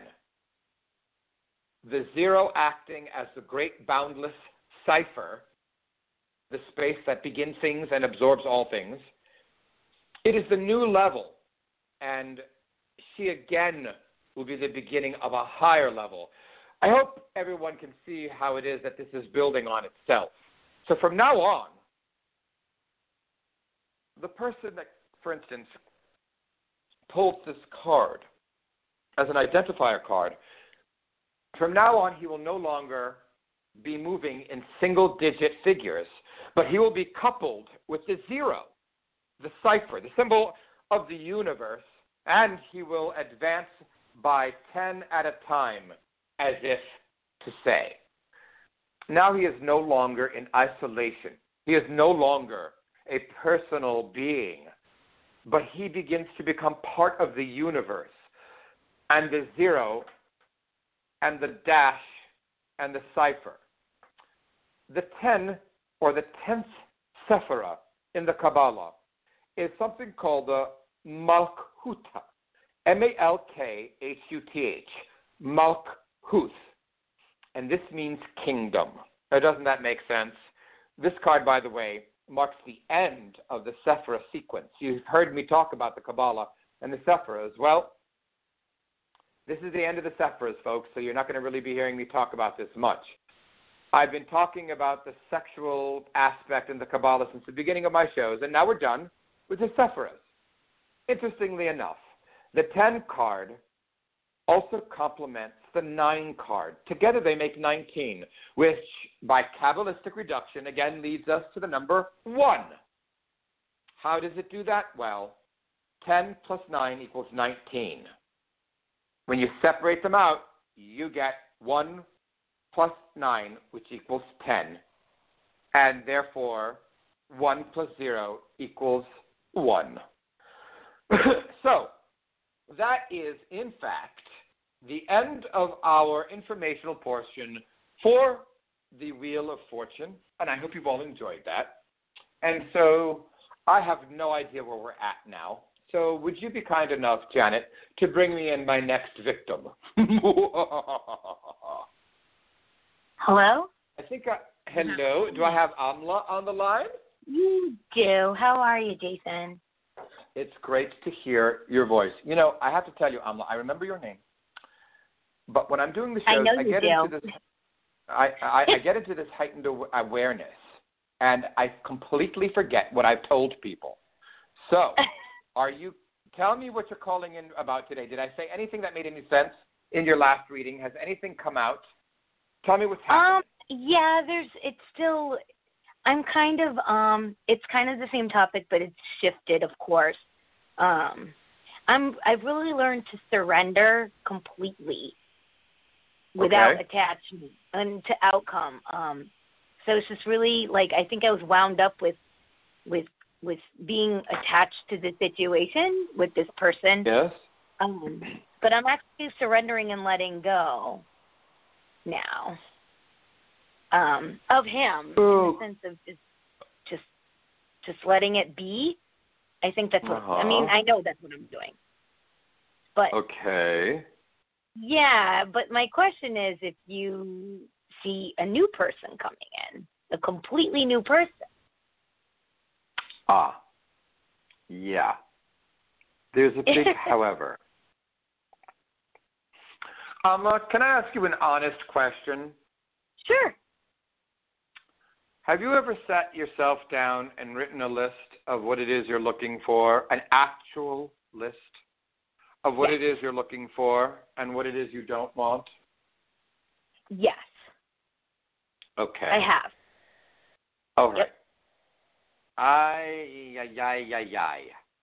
[SPEAKER 2] The zero acting as the great boundless cipher, the space that begins things and absorbs all things. It is the new level, and she again will be the beginning of a higher level. I hope everyone can see how it is that this is building on itself. So from now on, the person that, for instance, pulls this card as an identifier card, from now on he will no longer be moving in single-digit figures, but he will be coupled with the zero, the cipher, the symbol of the universe, and he will advance by ten at a time, as if to say. Now he is no longer in isolation. He is no longer a personal being, but he begins to become part of the universe. And the zero and the dash and the cipher. The ten, or the tenth sephira in the Kabbalah, is something called the Malkuta, M A L K H U T H, Malkuth. And this means kingdom. Now, doesn't that make sense? This card, by the way, marks the end of the Sephira sequence. You've heard me talk about the Kabbalah and the Sephiras. Well, this is the end of the Sephiras, folks, so you're not going to really be hearing me talk about this much. I've been talking about the sexual aspect in the Kabbalah since the beginning of my shows, and now we're done with the Sephiras. Interestingly enough, the ten card also complements the nine card. Together they make nineteen, which by Kabbalistic reduction again leads us to the number one. How does it do that? Well, ten plus nine equals nineteen. When you separate them out, you get one plus nine, which equals ten. And therefore, one plus zero equals one. So, that is, in fact, the end of our informational portion for the Wheel of Fortune, and I hope you've all enjoyed that. And so I have no idea where we're at now. So would you be kind enough, Janet, to bring me in my next victim?
[SPEAKER 7] Hello?
[SPEAKER 2] I think I, hello, do I have Amla on the line?
[SPEAKER 7] You do. How are you, Jason?
[SPEAKER 2] It's great to hear your voice. You know, I have to tell you, Amla, I remember your name. But when I'm doing the shows,
[SPEAKER 7] I, know
[SPEAKER 2] I
[SPEAKER 7] you
[SPEAKER 2] get
[SPEAKER 7] do.
[SPEAKER 2] into this I, I, I get into this heightened awareness, and I completely forget what I've told people. So, are you? Tell me what you're calling in about today. Did I say anything that made any sense in your last reading? Has anything come out? Tell me what's happening.
[SPEAKER 7] Um, yeah, there's. It's still. I'm kind of. Um, it's kind of the same topic, but it's shifted, of course. Um, I'm. I've really learned to surrender completely, without
[SPEAKER 2] Okay.
[SPEAKER 7] attachment and to outcome. Um, so it's just really like I think I was wound up with, with, with being attached to the situation with this person.
[SPEAKER 2] Yes.
[SPEAKER 7] Um, but I'm actually surrendering and letting go now. Um, of him
[SPEAKER 2] Ooh.
[SPEAKER 7] in the sense of just, just, just letting it be. I think that's what.
[SPEAKER 2] Uh-huh.
[SPEAKER 7] I mean, I know that's what I'm doing. But
[SPEAKER 2] Okay.
[SPEAKER 7] yeah, but my question is if you see a new person coming in, a completely new person.
[SPEAKER 2] Ah. Yeah. There's a big however. Um, uh, can I ask you an honest question?
[SPEAKER 7] Sure.
[SPEAKER 2] Have you ever sat yourself down and written a list of what it is you're looking for, an actual list of what
[SPEAKER 7] Yes.
[SPEAKER 2] it is you're looking for and what it is you don't want?
[SPEAKER 7] Yes,
[SPEAKER 2] Okay.
[SPEAKER 7] I have.
[SPEAKER 2] All right.
[SPEAKER 7] Yep.
[SPEAKER 2] Ay, ay, ay, ay, ay.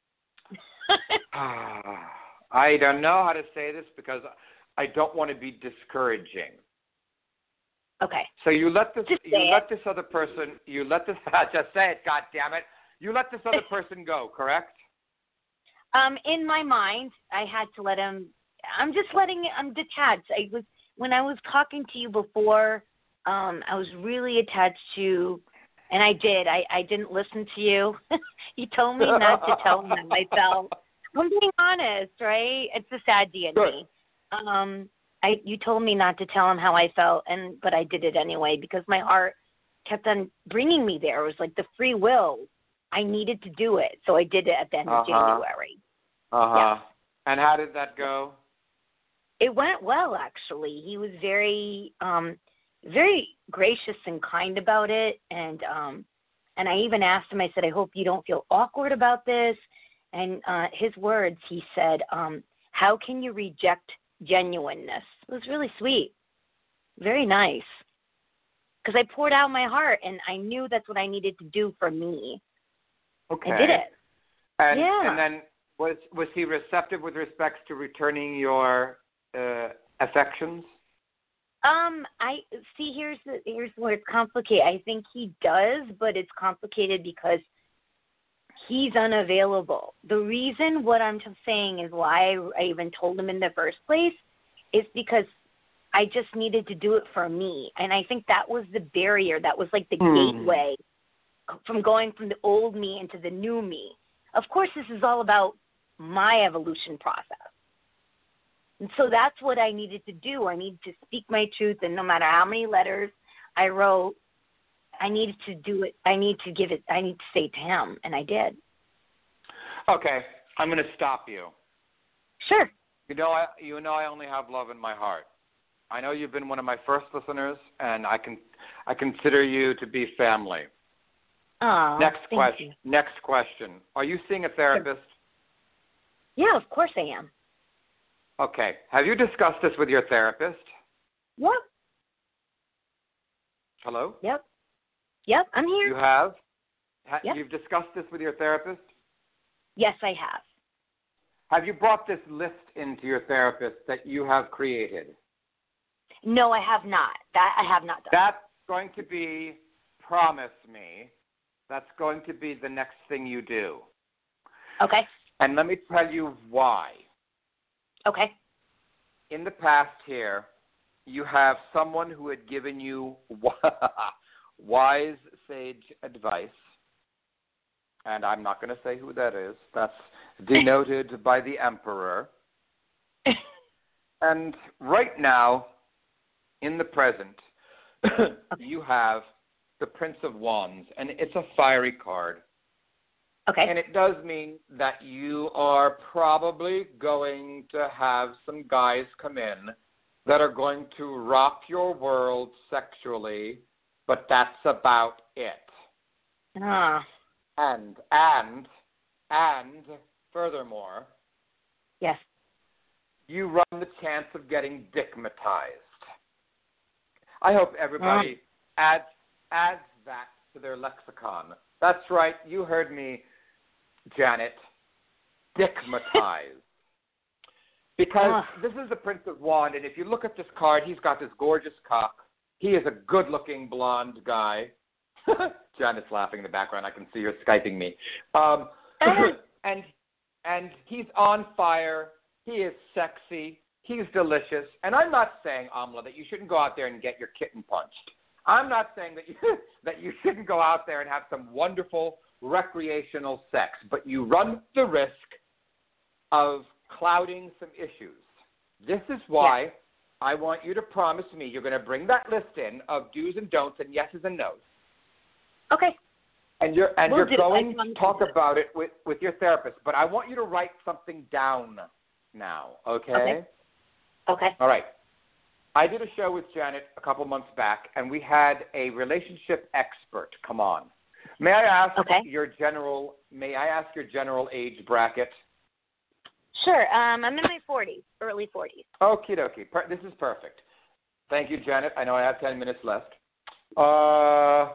[SPEAKER 2] Ah, I don't know how to say this because I don't want to be discouraging.
[SPEAKER 7] Okay.
[SPEAKER 2] So you let this
[SPEAKER 7] Just
[SPEAKER 2] you
[SPEAKER 7] say
[SPEAKER 2] let this other person you let this just say it, God damn it. You let this other person go, correct?
[SPEAKER 7] Um, in my mind, I had to let him. I'm just letting. I'm detached. I was when I was talking to you before. Um, I was really attached to, and I did. I, I didn't listen to you. You told me not to tell him how I felt. I'm being honest, right? It's a sad D and D. Um, I you told me not to tell him how I felt, and but I did it anyway because my heart kept on bringing me there. It was like the free will. I needed to do it, so I did it at the end
[SPEAKER 2] uh-huh.
[SPEAKER 7] of January.
[SPEAKER 2] Uh-huh.
[SPEAKER 7] Yeah.
[SPEAKER 2] And how did that go?
[SPEAKER 7] It went well, actually. He was very, um, very gracious and kind about it, and um, and I even asked him. I said, "I hope you don't feel awkward about this." And uh, his words, he said, um, "How can you reject genuineness?" It was really sweet, very nice, because I poured out my heart, and I knew that's what I needed to do for me.
[SPEAKER 2] Okay.
[SPEAKER 7] I did it.
[SPEAKER 2] And,
[SPEAKER 7] yeah.
[SPEAKER 2] And then was was he receptive with respects to returning your uh, affections?
[SPEAKER 7] Um, I see. Here's the here's where it's complicated. I think he does, but it's complicated because he's unavailable. The reason what I'm saying is why I even told him in the first place is because I just needed to do it for me, and I think that was the barrier. That was like the
[SPEAKER 2] mm.
[SPEAKER 7] gateway from going from the old me into the new me. Of course, this is all about my evolution process. And so that's what I needed to do. I needed to speak my truth, and no matter how many letters I wrote, I needed to do it. I need to give it. I need to say to him, and I did.
[SPEAKER 2] Okay, I'm going to stop you.
[SPEAKER 7] Sure.
[SPEAKER 2] You know, I you know I only have love in my heart. I know you've been one of my first listeners, and I can I consider you to be family.
[SPEAKER 7] Oh,
[SPEAKER 2] next
[SPEAKER 7] thank
[SPEAKER 2] question.
[SPEAKER 7] you.
[SPEAKER 2] Next question. Are you seeing a therapist?
[SPEAKER 7] Sure. Yeah, of course I am.
[SPEAKER 2] Okay. Have you discussed this with your therapist?
[SPEAKER 7] Yep.
[SPEAKER 2] Hello?
[SPEAKER 7] Yep. Yep, I'm here.
[SPEAKER 2] You have? Ha-
[SPEAKER 7] Yep.
[SPEAKER 2] You've discussed this with your therapist?
[SPEAKER 7] Yes, I have.
[SPEAKER 2] Have you brought this list into your therapist that you have created?
[SPEAKER 7] No, I have not. That I have not done.
[SPEAKER 2] That's going to be, promise me, that's going to be the next thing you do.
[SPEAKER 7] Okay.
[SPEAKER 2] And let me tell you why.
[SPEAKER 7] Okay.
[SPEAKER 2] In the past here, you have someone who had given you wise, sage advice, and I'm not going to say who that is. That's denoted by the emperor. And right now, in the present, you have the Prince of Wands, and it's a fiery card.
[SPEAKER 7] Okay.
[SPEAKER 2] And it does mean that you are probably going to have some guys come in that are going to rock your world sexually, but that's about it.
[SPEAKER 7] Ah.
[SPEAKER 2] And, and, and, furthermore,
[SPEAKER 7] Yes.
[SPEAKER 2] you run the chance of getting dickmatized. I hope everybody
[SPEAKER 7] Ah.
[SPEAKER 2] adds, adds that to their lexicon. That's right, you heard me, Janet. Dickmatized. Because
[SPEAKER 7] Ah.
[SPEAKER 2] this is the Prince of Wands, and if you look at this card, he's got this gorgeous cock. He is a good-looking blonde guy. Janet's laughing in the background. I can see her Skyping me. Um, and and he's on fire. He is sexy. He's delicious. And I'm not saying, Amla, that you shouldn't go out there and get your kitten punched. I'm not saying that you, that you shouldn't go out there and have some wonderful recreational sex, but you run the risk of clouding some issues. This is why
[SPEAKER 7] yes.
[SPEAKER 2] I want you to promise me you're going to bring that list in of do's and don'ts and yeses and no's.
[SPEAKER 7] Okay.
[SPEAKER 2] And you're and
[SPEAKER 7] We'll
[SPEAKER 2] you're
[SPEAKER 7] do.
[SPEAKER 2] going
[SPEAKER 7] I
[SPEAKER 2] to talk about it with, with your therapist, but I want you to write something down now, okay?
[SPEAKER 7] Okay. Okay.
[SPEAKER 2] All right. I did a show with Janet a couple months back, and we had a relationship expert come on. May I ask
[SPEAKER 7] Okay.
[SPEAKER 2] your general? May I ask your general age bracket?
[SPEAKER 7] Sure. Um, I'm in my forties, early forties.
[SPEAKER 2] Okie dokie. Per- this is perfect. Thank you, Janet. I know I have ten minutes left. Uh,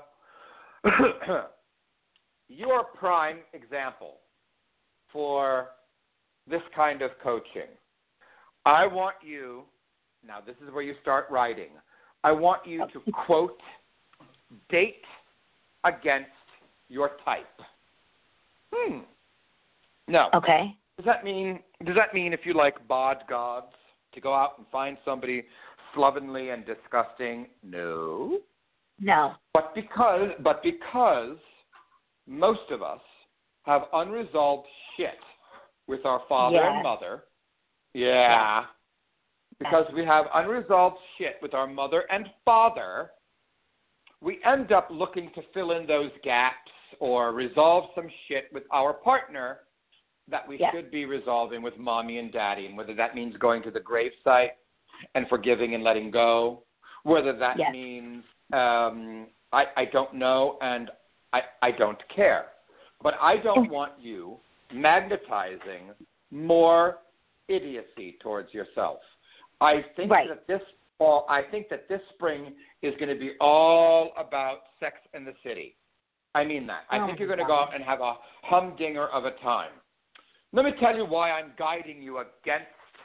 [SPEAKER 2] your prime example for this kind of coaching. I want you, now this is where you start writing, I want you to quote, date against your type. Hmm. No.
[SPEAKER 7] Okay.
[SPEAKER 2] Does that mean, does that mean if you like bod gods, to go out and find somebody slovenly and disgusting? No.
[SPEAKER 7] No.
[SPEAKER 2] But because, but because most of us have unresolved shit with our father
[SPEAKER 7] Yes.
[SPEAKER 2] and mother, yeah, because we have unresolved shit with our mother and father, we end up looking to fill in those gaps or resolve some shit with our partner that we
[SPEAKER 7] yeah.
[SPEAKER 2] should be resolving with mommy and daddy, and whether that means going to the gravesite and forgiving and letting go, whether that
[SPEAKER 7] yes.
[SPEAKER 2] means um, I, I don't know and I, I don't care. But I don't want you magnetizing more idiocy towards yourself. I think
[SPEAKER 7] right.
[SPEAKER 2] that this fall, I think that this spring is going to be all about Sex in the City. I mean that. I
[SPEAKER 7] oh
[SPEAKER 2] think you're going to go out and have a humdinger of a time. Let me tell you why I'm guiding you against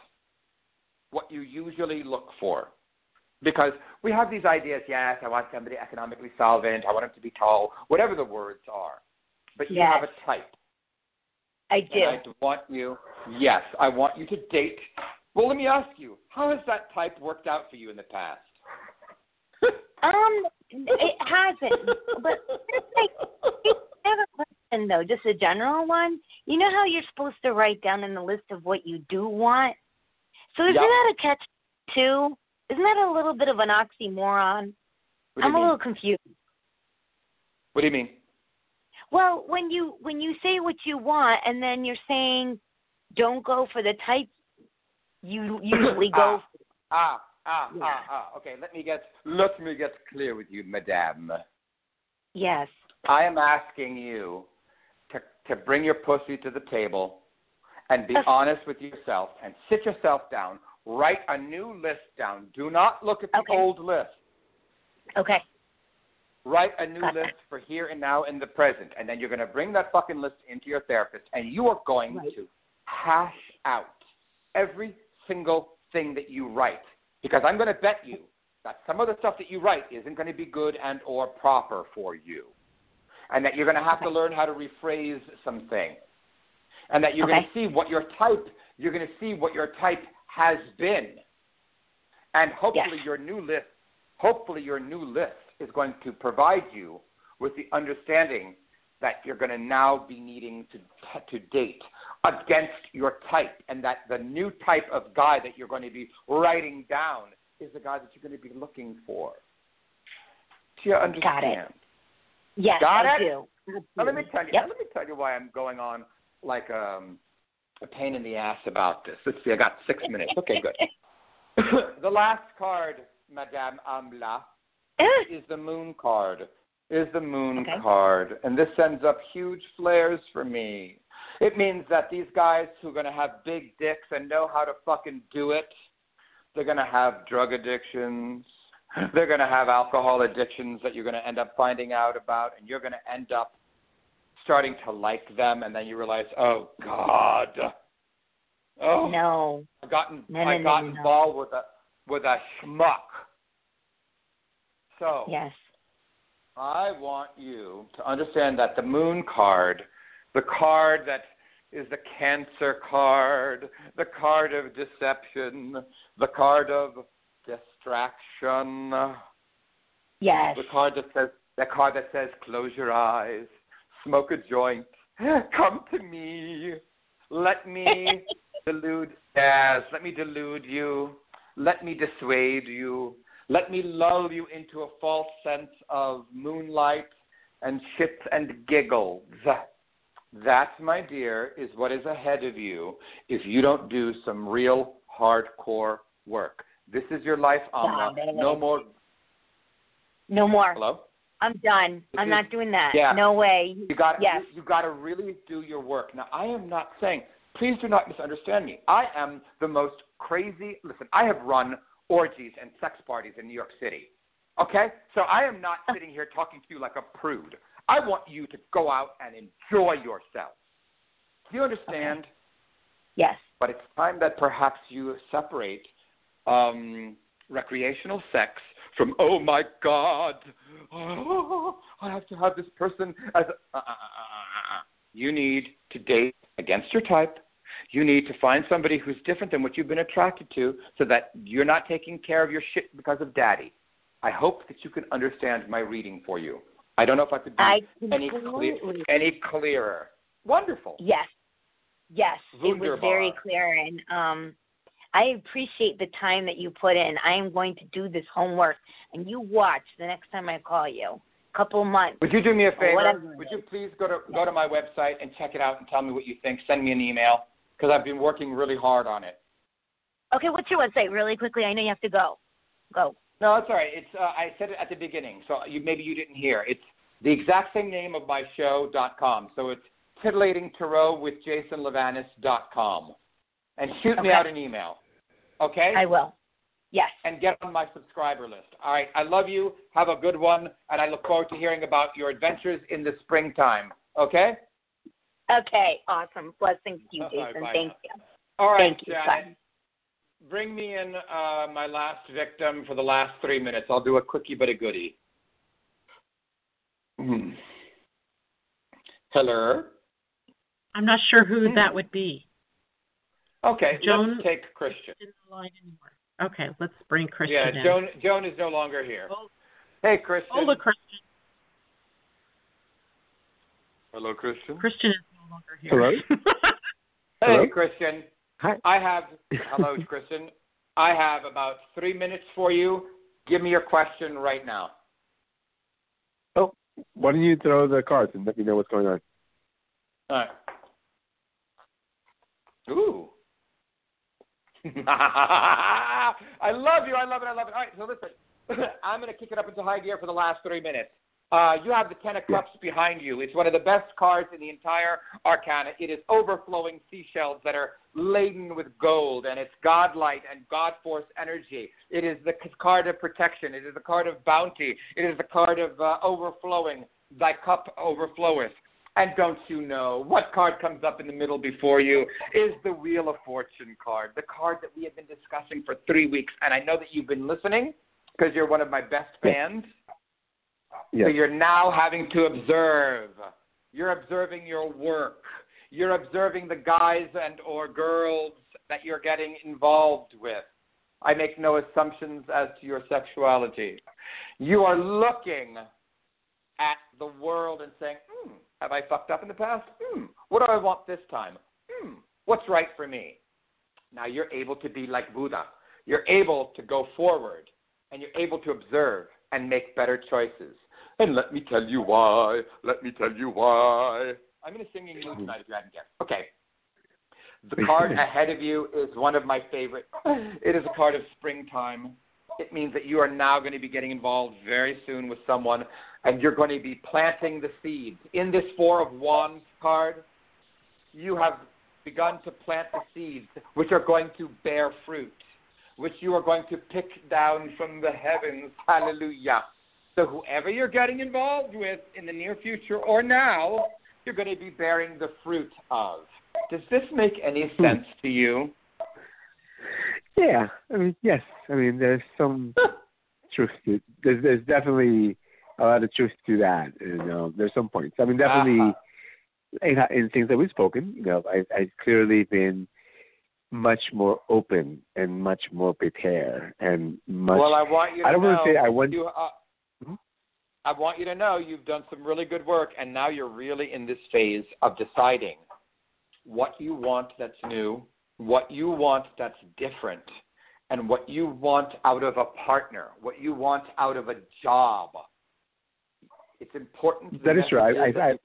[SPEAKER 2] what you usually look for. Because we have these ideas, yes, I want somebody economically solvent, I want them to be tall, whatever the words are. But you
[SPEAKER 7] yes.
[SPEAKER 2] have a type.
[SPEAKER 7] I do.
[SPEAKER 2] And I want you, yes, I want you to date. Well, let me ask you, how has that type worked out for you in the past?
[SPEAKER 7] um, it hasn't. But it's like, it's never a question, though, just a general one. You know how you're supposed to write down in the list of what you do want? So isn't
[SPEAKER 2] yep.
[SPEAKER 7] that a catch, too? Isn't that a little bit of an oxymoron? I'm a
[SPEAKER 2] mean?
[SPEAKER 7] little confused.
[SPEAKER 2] What do you mean?
[SPEAKER 7] Well, when you when you say what you want and then you're saying don't go for the type you usually go
[SPEAKER 2] ah, for. Ah, ah,
[SPEAKER 7] yeah.
[SPEAKER 2] ah, ah. Okay, let me get let me get clear with you, madame.
[SPEAKER 7] Yes.
[SPEAKER 2] I am asking you to to bring your pussy to the table and be
[SPEAKER 7] okay.
[SPEAKER 2] honest with yourself and sit yourself down. Write a new list down. Do not look at the
[SPEAKER 7] okay.
[SPEAKER 2] old list.
[SPEAKER 7] Okay.
[SPEAKER 2] Write a new
[SPEAKER 7] Got
[SPEAKER 2] list
[SPEAKER 7] that.
[SPEAKER 2] for here and now in the present. And then you're going to bring that fucking list into your therapist, and you are going
[SPEAKER 7] right.
[SPEAKER 2] to hash out every single thing that you write. Because I'm going to bet you that some of the stuff that you write isn't going to be good and or proper for you. And that you're going to have
[SPEAKER 7] okay.
[SPEAKER 2] to learn how to rephrase some things. And that you're
[SPEAKER 7] okay.
[SPEAKER 2] going to see what your type, you're going to see what your type has been. And hopefully
[SPEAKER 7] yes.
[SPEAKER 2] your new list, hopefully your new list is going to provide you with the understanding that you're going to now be needing to to date against your type, and that the new type of guy that you're going to be writing down is the guy that you're going to be looking for. Do you understand?
[SPEAKER 7] Got it. Yes,
[SPEAKER 2] Got
[SPEAKER 7] I
[SPEAKER 2] it?
[SPEAKER 7] do.
[SPEAKER 2] Now, let me tell you.
[SPEAKER 7] Yep.
[SPEAKER 2] Let me tell you why I'm going on like um, a pain in the ass about this. Let's see. I got six minutes. Okay, good. The last card, Madame Amla, is the moon card. Is the moon
[SPEAKER 7] okay.
[SPEAKER 2] card. And this sends up huge flares for me. It means that these guys who are going to have big dicks and know how to fucking do it, they're going to have drug addictions. They're going to have alcohol addictions that you're going to end up finding out about, and you're going to end up starting to like them, and then you realize, oh, God. Oh,
[SPEAKER 7] no.
[SPEAKER 2] I got,
[SPEAKER 7] no,
[SPEAKER 2] I
[SPEAKER 7] no,
[SPEAKER 2] got
[SPEAKER 7] no, no.
[SPEAKER 2] involved with a, with a schmuck. So
[SPEAKER 7] yes.
[SPEAKER 2] I want you to understand that the moon card, the card that is the Cancer card, the card of deception, the card of distraction,
[SPEAKER 7] yes.
[SPEAKER 2] the card that says the card that says close your eyes, smoke a joint, come to me, let me delude, yes, let me delude you, let me dissuade you. Let me lull you into a false sense of moonlight and shits and giggles. That, my dear, is what is ahead of you if you don't do some real hardcore work. This is your life, Amna.
[SPEAKER 7] No,
[SPEAKER 2] no more.
[SPEAKER 7] No more.
[SPEAKER 2] Hello?
[SPEAKER 7] I'm done.
[SPEAKER 2] This
[SPEAKER 7] I'm
[SPEAKER 2] is,
[SPEAKER 7] not doing that.
[SPEAKER 2] Yeah.
[SPEAKER 7] No way.
[SPEAKER 2] You got
[SPEAKER 7] yes.
[SPEAKER 2] you, you got to really do your work. Now, I am not saying, please do not misunderstand me. I am the most crazy. Listen, I have run orgies and sex parties in New York City. Okay? So I am not sitting here talking to you like a prude. I want you to go out and enjoy yourself. Do you understand?
[SPEAKER 7] Okay. Yes.
[SPEAKER 2] But it's time that perhaps you separate um, recreational sex from, oh, my God, oh, I have to have this person as a, uh, uh, uh, uh. You need to date against your type. You need to find somebody who's different than what you've been attracted to so that you're not taking care of your shit because of daddy. I hope that you can understand my reading for you. I don't know if I could be
[SPEAKER 7] I
[SPEAKER 2] any, clear, any clearer. Wonderful.
[SPEAKER 7] Yes. Yes.
[SPEAKER 2] Wunderbar.
[SPEAKER 7] It was very clear. And um, I appreciate the time that you put in. I am going to do this homework, and you watch the next time I call you. A couple of months.
[SPEAKER 2] Would you do me a favor?
[SPEAKER 7] Whatever.
[SPEAKER 2] Would you please go to go to my website and check it out and tell me what you think? Send me an email because I've been working really hard on it.
[SPEAKER 7] Okay, what's your website? Really quickly, I know you have to go. Go.
[SPEAKER 2] No, it's all right. It's uh, I said it at the beginning, so you maybe you didn't hear. It's the exact same name of my show dot com. So it's titillating tarot with jason levanis dot com, and shoot
[SPEAKER 7] Okay.
[SPEAKER 2] me out an email. Okay?
[SPEAKER 7] I will. Yes.
[SPEAKER 2] And get on my subscriber list. All right. I love you. Have a good one, and I look forward to hearing about your adventures in the springtime. Okay?
[SPEAKER 7] Okay, awesome. Blessings to you,
[SPEAKER 2] All
[SPEAKER 7] Jason.
[SPEAKER 2] right, bye
[SPEAKER 7] Thank
[SPEAKER 2] now.
[SPEAKER 7] you.
[SPEAKER 2] All right,
[SPEAKER 7] Thank you.
[SPEAKER 2] Janet.
[SPEAKER 7] Bye.
[SPEAKER 2] Bring me in uh, my last victim for the last three minutes. I'll do a quickie but a goodie. Hmm. Hello?
[SPEAKER 3] I'm not sure who
[SPEAKER 2] Hmm.
[SPEAKER 3] that would be.
[SPEAKER 2] Okay,
[SPEAKER 3] Joan-
[SPEAKER 2] let's take Christian.
[SPEAKER 3] In the line anymore. Okay, let's bring Christian
[SPEAKER 2] Yeah,
[SPEAKER 3] in.
[SPEAKER 2] Joan, Joan is no longer here.
[SPEAKER 3] Oh,
[SPEAKER 2] Hey, Christian.
[SPEAKER 3] Hola, Christian.
[SPEAKER 2] Hello, Christian.
[SPEAKER 3] Christian is no longer here.
[SPEAKER 8] Hello?
[SPEAKER 2] Hey,
[SPEAKER 8] Hello?
[SPEAKER 2] Christian.
[SPEAKER 8] Hi.
[SPEAKER 2] I have, hello, Christian. I have about three minutes for you. Give me your question right now.
[SPEAKER 8] Oh, why don't you throw the cards and let me know what's going on?
[SPEAKER 2] All right. Ooh. I love you. I love it. I love it. All right, so listen. I'm going to kick it up into high gear for the last three minutes. Uh, you have the Ten of Cups behind you. It's one of the best cards in the entire arcana. It is overflowing seashells that are laden with gold, and it's godlight and God force energy. It is the card of protection. It is the card of bounty. It is the card of uh, overflowing. Thy cup overfloweth. And don't you know, what card comes up in the middle before you is the Wheel of Fortune card, the card that we have been discussing for three weeks. And I know that you've been listening because you're one of my best fans.
[SPEAKER 8] Yes.
[SPEAKER 2] So you're now having to observe. You're observing your work. You're observing the guys and or girls that you're getting involved with. I make no assumptions as to your sexuality. You are looking at the world and saying, hmm, have I fucked up in the past? Hmm, what do I want this time? Hmm, what's right for me? Now you're able to be like Buddha. You're able to go forward, and you're able to observe and make better choices. And let me tell you why. Let me tell you why. I'm going to sing in English tonight if you hadn't guessed. Okay. The card ahead of you is one of my favorite. It is a card of springtime. It means that you are now going to be getting involved very soon with someone, and you're going to be planting the seeds. In this Four of Wands card, you have begun to plant the seeds, which are going to bear fruit, which you are going to pick down from the heavens. Hallelujah. So whoever you're getting involved with in the near future or now, you're going to be bearing the fruit of. Does this make any sense to you?
[SPEAKER 8] Yeah, I mean, yes. I mean, there's some truth to there's there's definitely a lot of truth to that, and um, there's some points. I mean, definitely
[SPEAKER 2] Uh-huh.
[SPEAKER 8] in, in things that we've spoken, you know, I, I've clearly been much more open and much more prepared and much.
[SPEAKER 2] Well, I want you to
[SPEAKER 8] I don't
[SPEAKER 2] know.
[SPEAKER 8] want to say I want.
[SPEAKER 2] You, uh,
[SPEAKER 8] Hmm?
[SPEAKER 2] I want you to know you've done some really good work, and now you're really in this phase of deciding what you want that's new, what you want that's different, and what you want out of a partner, what you want out of a job. It's important.
[SPEAKER 8] That is true. I, I, I,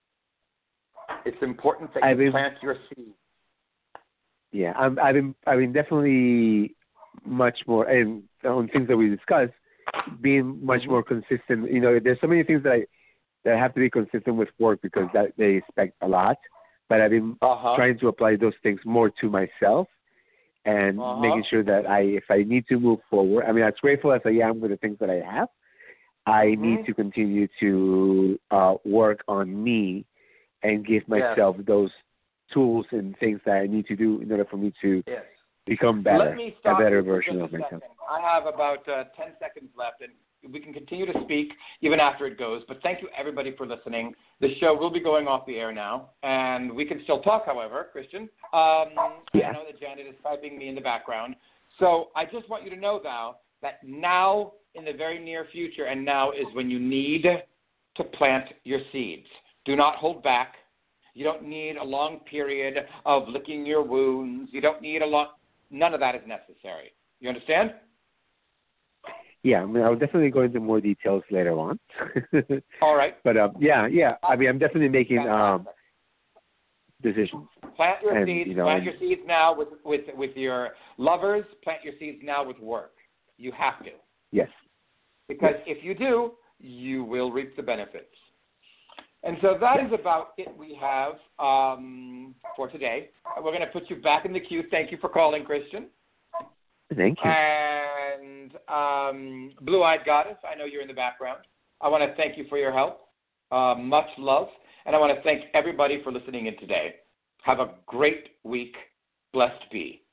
[SPEAKER 2] it's important that
[SPEAKER 8] I've
[SPEAKER 2] you
[SPEAKER 8] been-
[SPEAKER 2] plant your seed.
[SPEAKER 8] Yeah, I'm, I've been, I've been definitely much more, and on things that we discussed, being much
[SPEAKER 2] Mm-hmm.
[SPEAKER 8] more consistent. You know, there's so many things that I that I have to be consistent with work because that they expect a lot. But I've been
[SPEAKER 2] Uh-huh.
[SPEAKER 8] trying to apply those things more to myself and
[SPEAKER 2] Uh-huh.
[SPEAKER 8] making sure that I, if I need to move forward, I mean, as grateful as I am with the things that I have, I
[SPEAKER 2] Mhm.
[SPEAKER 8] need to continue to uh, work on me and give myself those tools and things that I need to do in order for me to
[SPEAKER 2] Yes.
[SPEAKER 8] become better,
[SPEAKER 2] Let me stop
[SPEAKER 8] a better
[SPEAKER 2] you for
[SPEAKER 8] version
[SPEAKER 2] just
[SPEAKER 8] of
[SPEAKER 2] a
[SPEAKER 8] myself.
[SPEAKER 2] second. I have about uh, ten seconds left, and we can continue to speak even after it goes. But thank you, everybody, for listening. The show will be going off the air now, and we can still talk, however, Christian. Um,
[SPEAKER 8] Yeah.
[SPEAKER 2] I know that Janet is typing me in the background. So I just want you to know, now, that now, in the very near future, and now is when you need to plant your seeds. Do not hold back. You don't need a long period of licking your wounds. You don't need a long none of that is necessary. You understand?
[SPEAKER 8] Yeah, I mean, I'll definitely go into more details later on.
[SPEAKER 2] All right.
[SPEAKER 8] But um, yeah, yeah. I mean, I'm definitely making um, decisions.
[SPEAKER 2] Plant your
[SPEAKER 8] and,
[SPEAKER 2] seeds.
[SPEAKER 8] You know,
[SPEAKER 2] plant your seeds now with, with with your lovers. Plant your seeds now with work. You have to.
[SPEAKER 8] Yes.
[SPEAKER 2] Because
[SPEAKER 8] yes.
[SPEAKER 2] if you do, you will reap the benefits. And so that is about it we have um, for today. We're going to put you back in the queue. Thank you for calling, Christian.
[SPEAKER 8] Thank you.
[SPEAKER 2] And um, Blue-Eyed Goddess, I know you're in the background. I want to thank you for your help. Uh, much love. And I want to thank everybody for listening in today. Have a great week. Blessed be.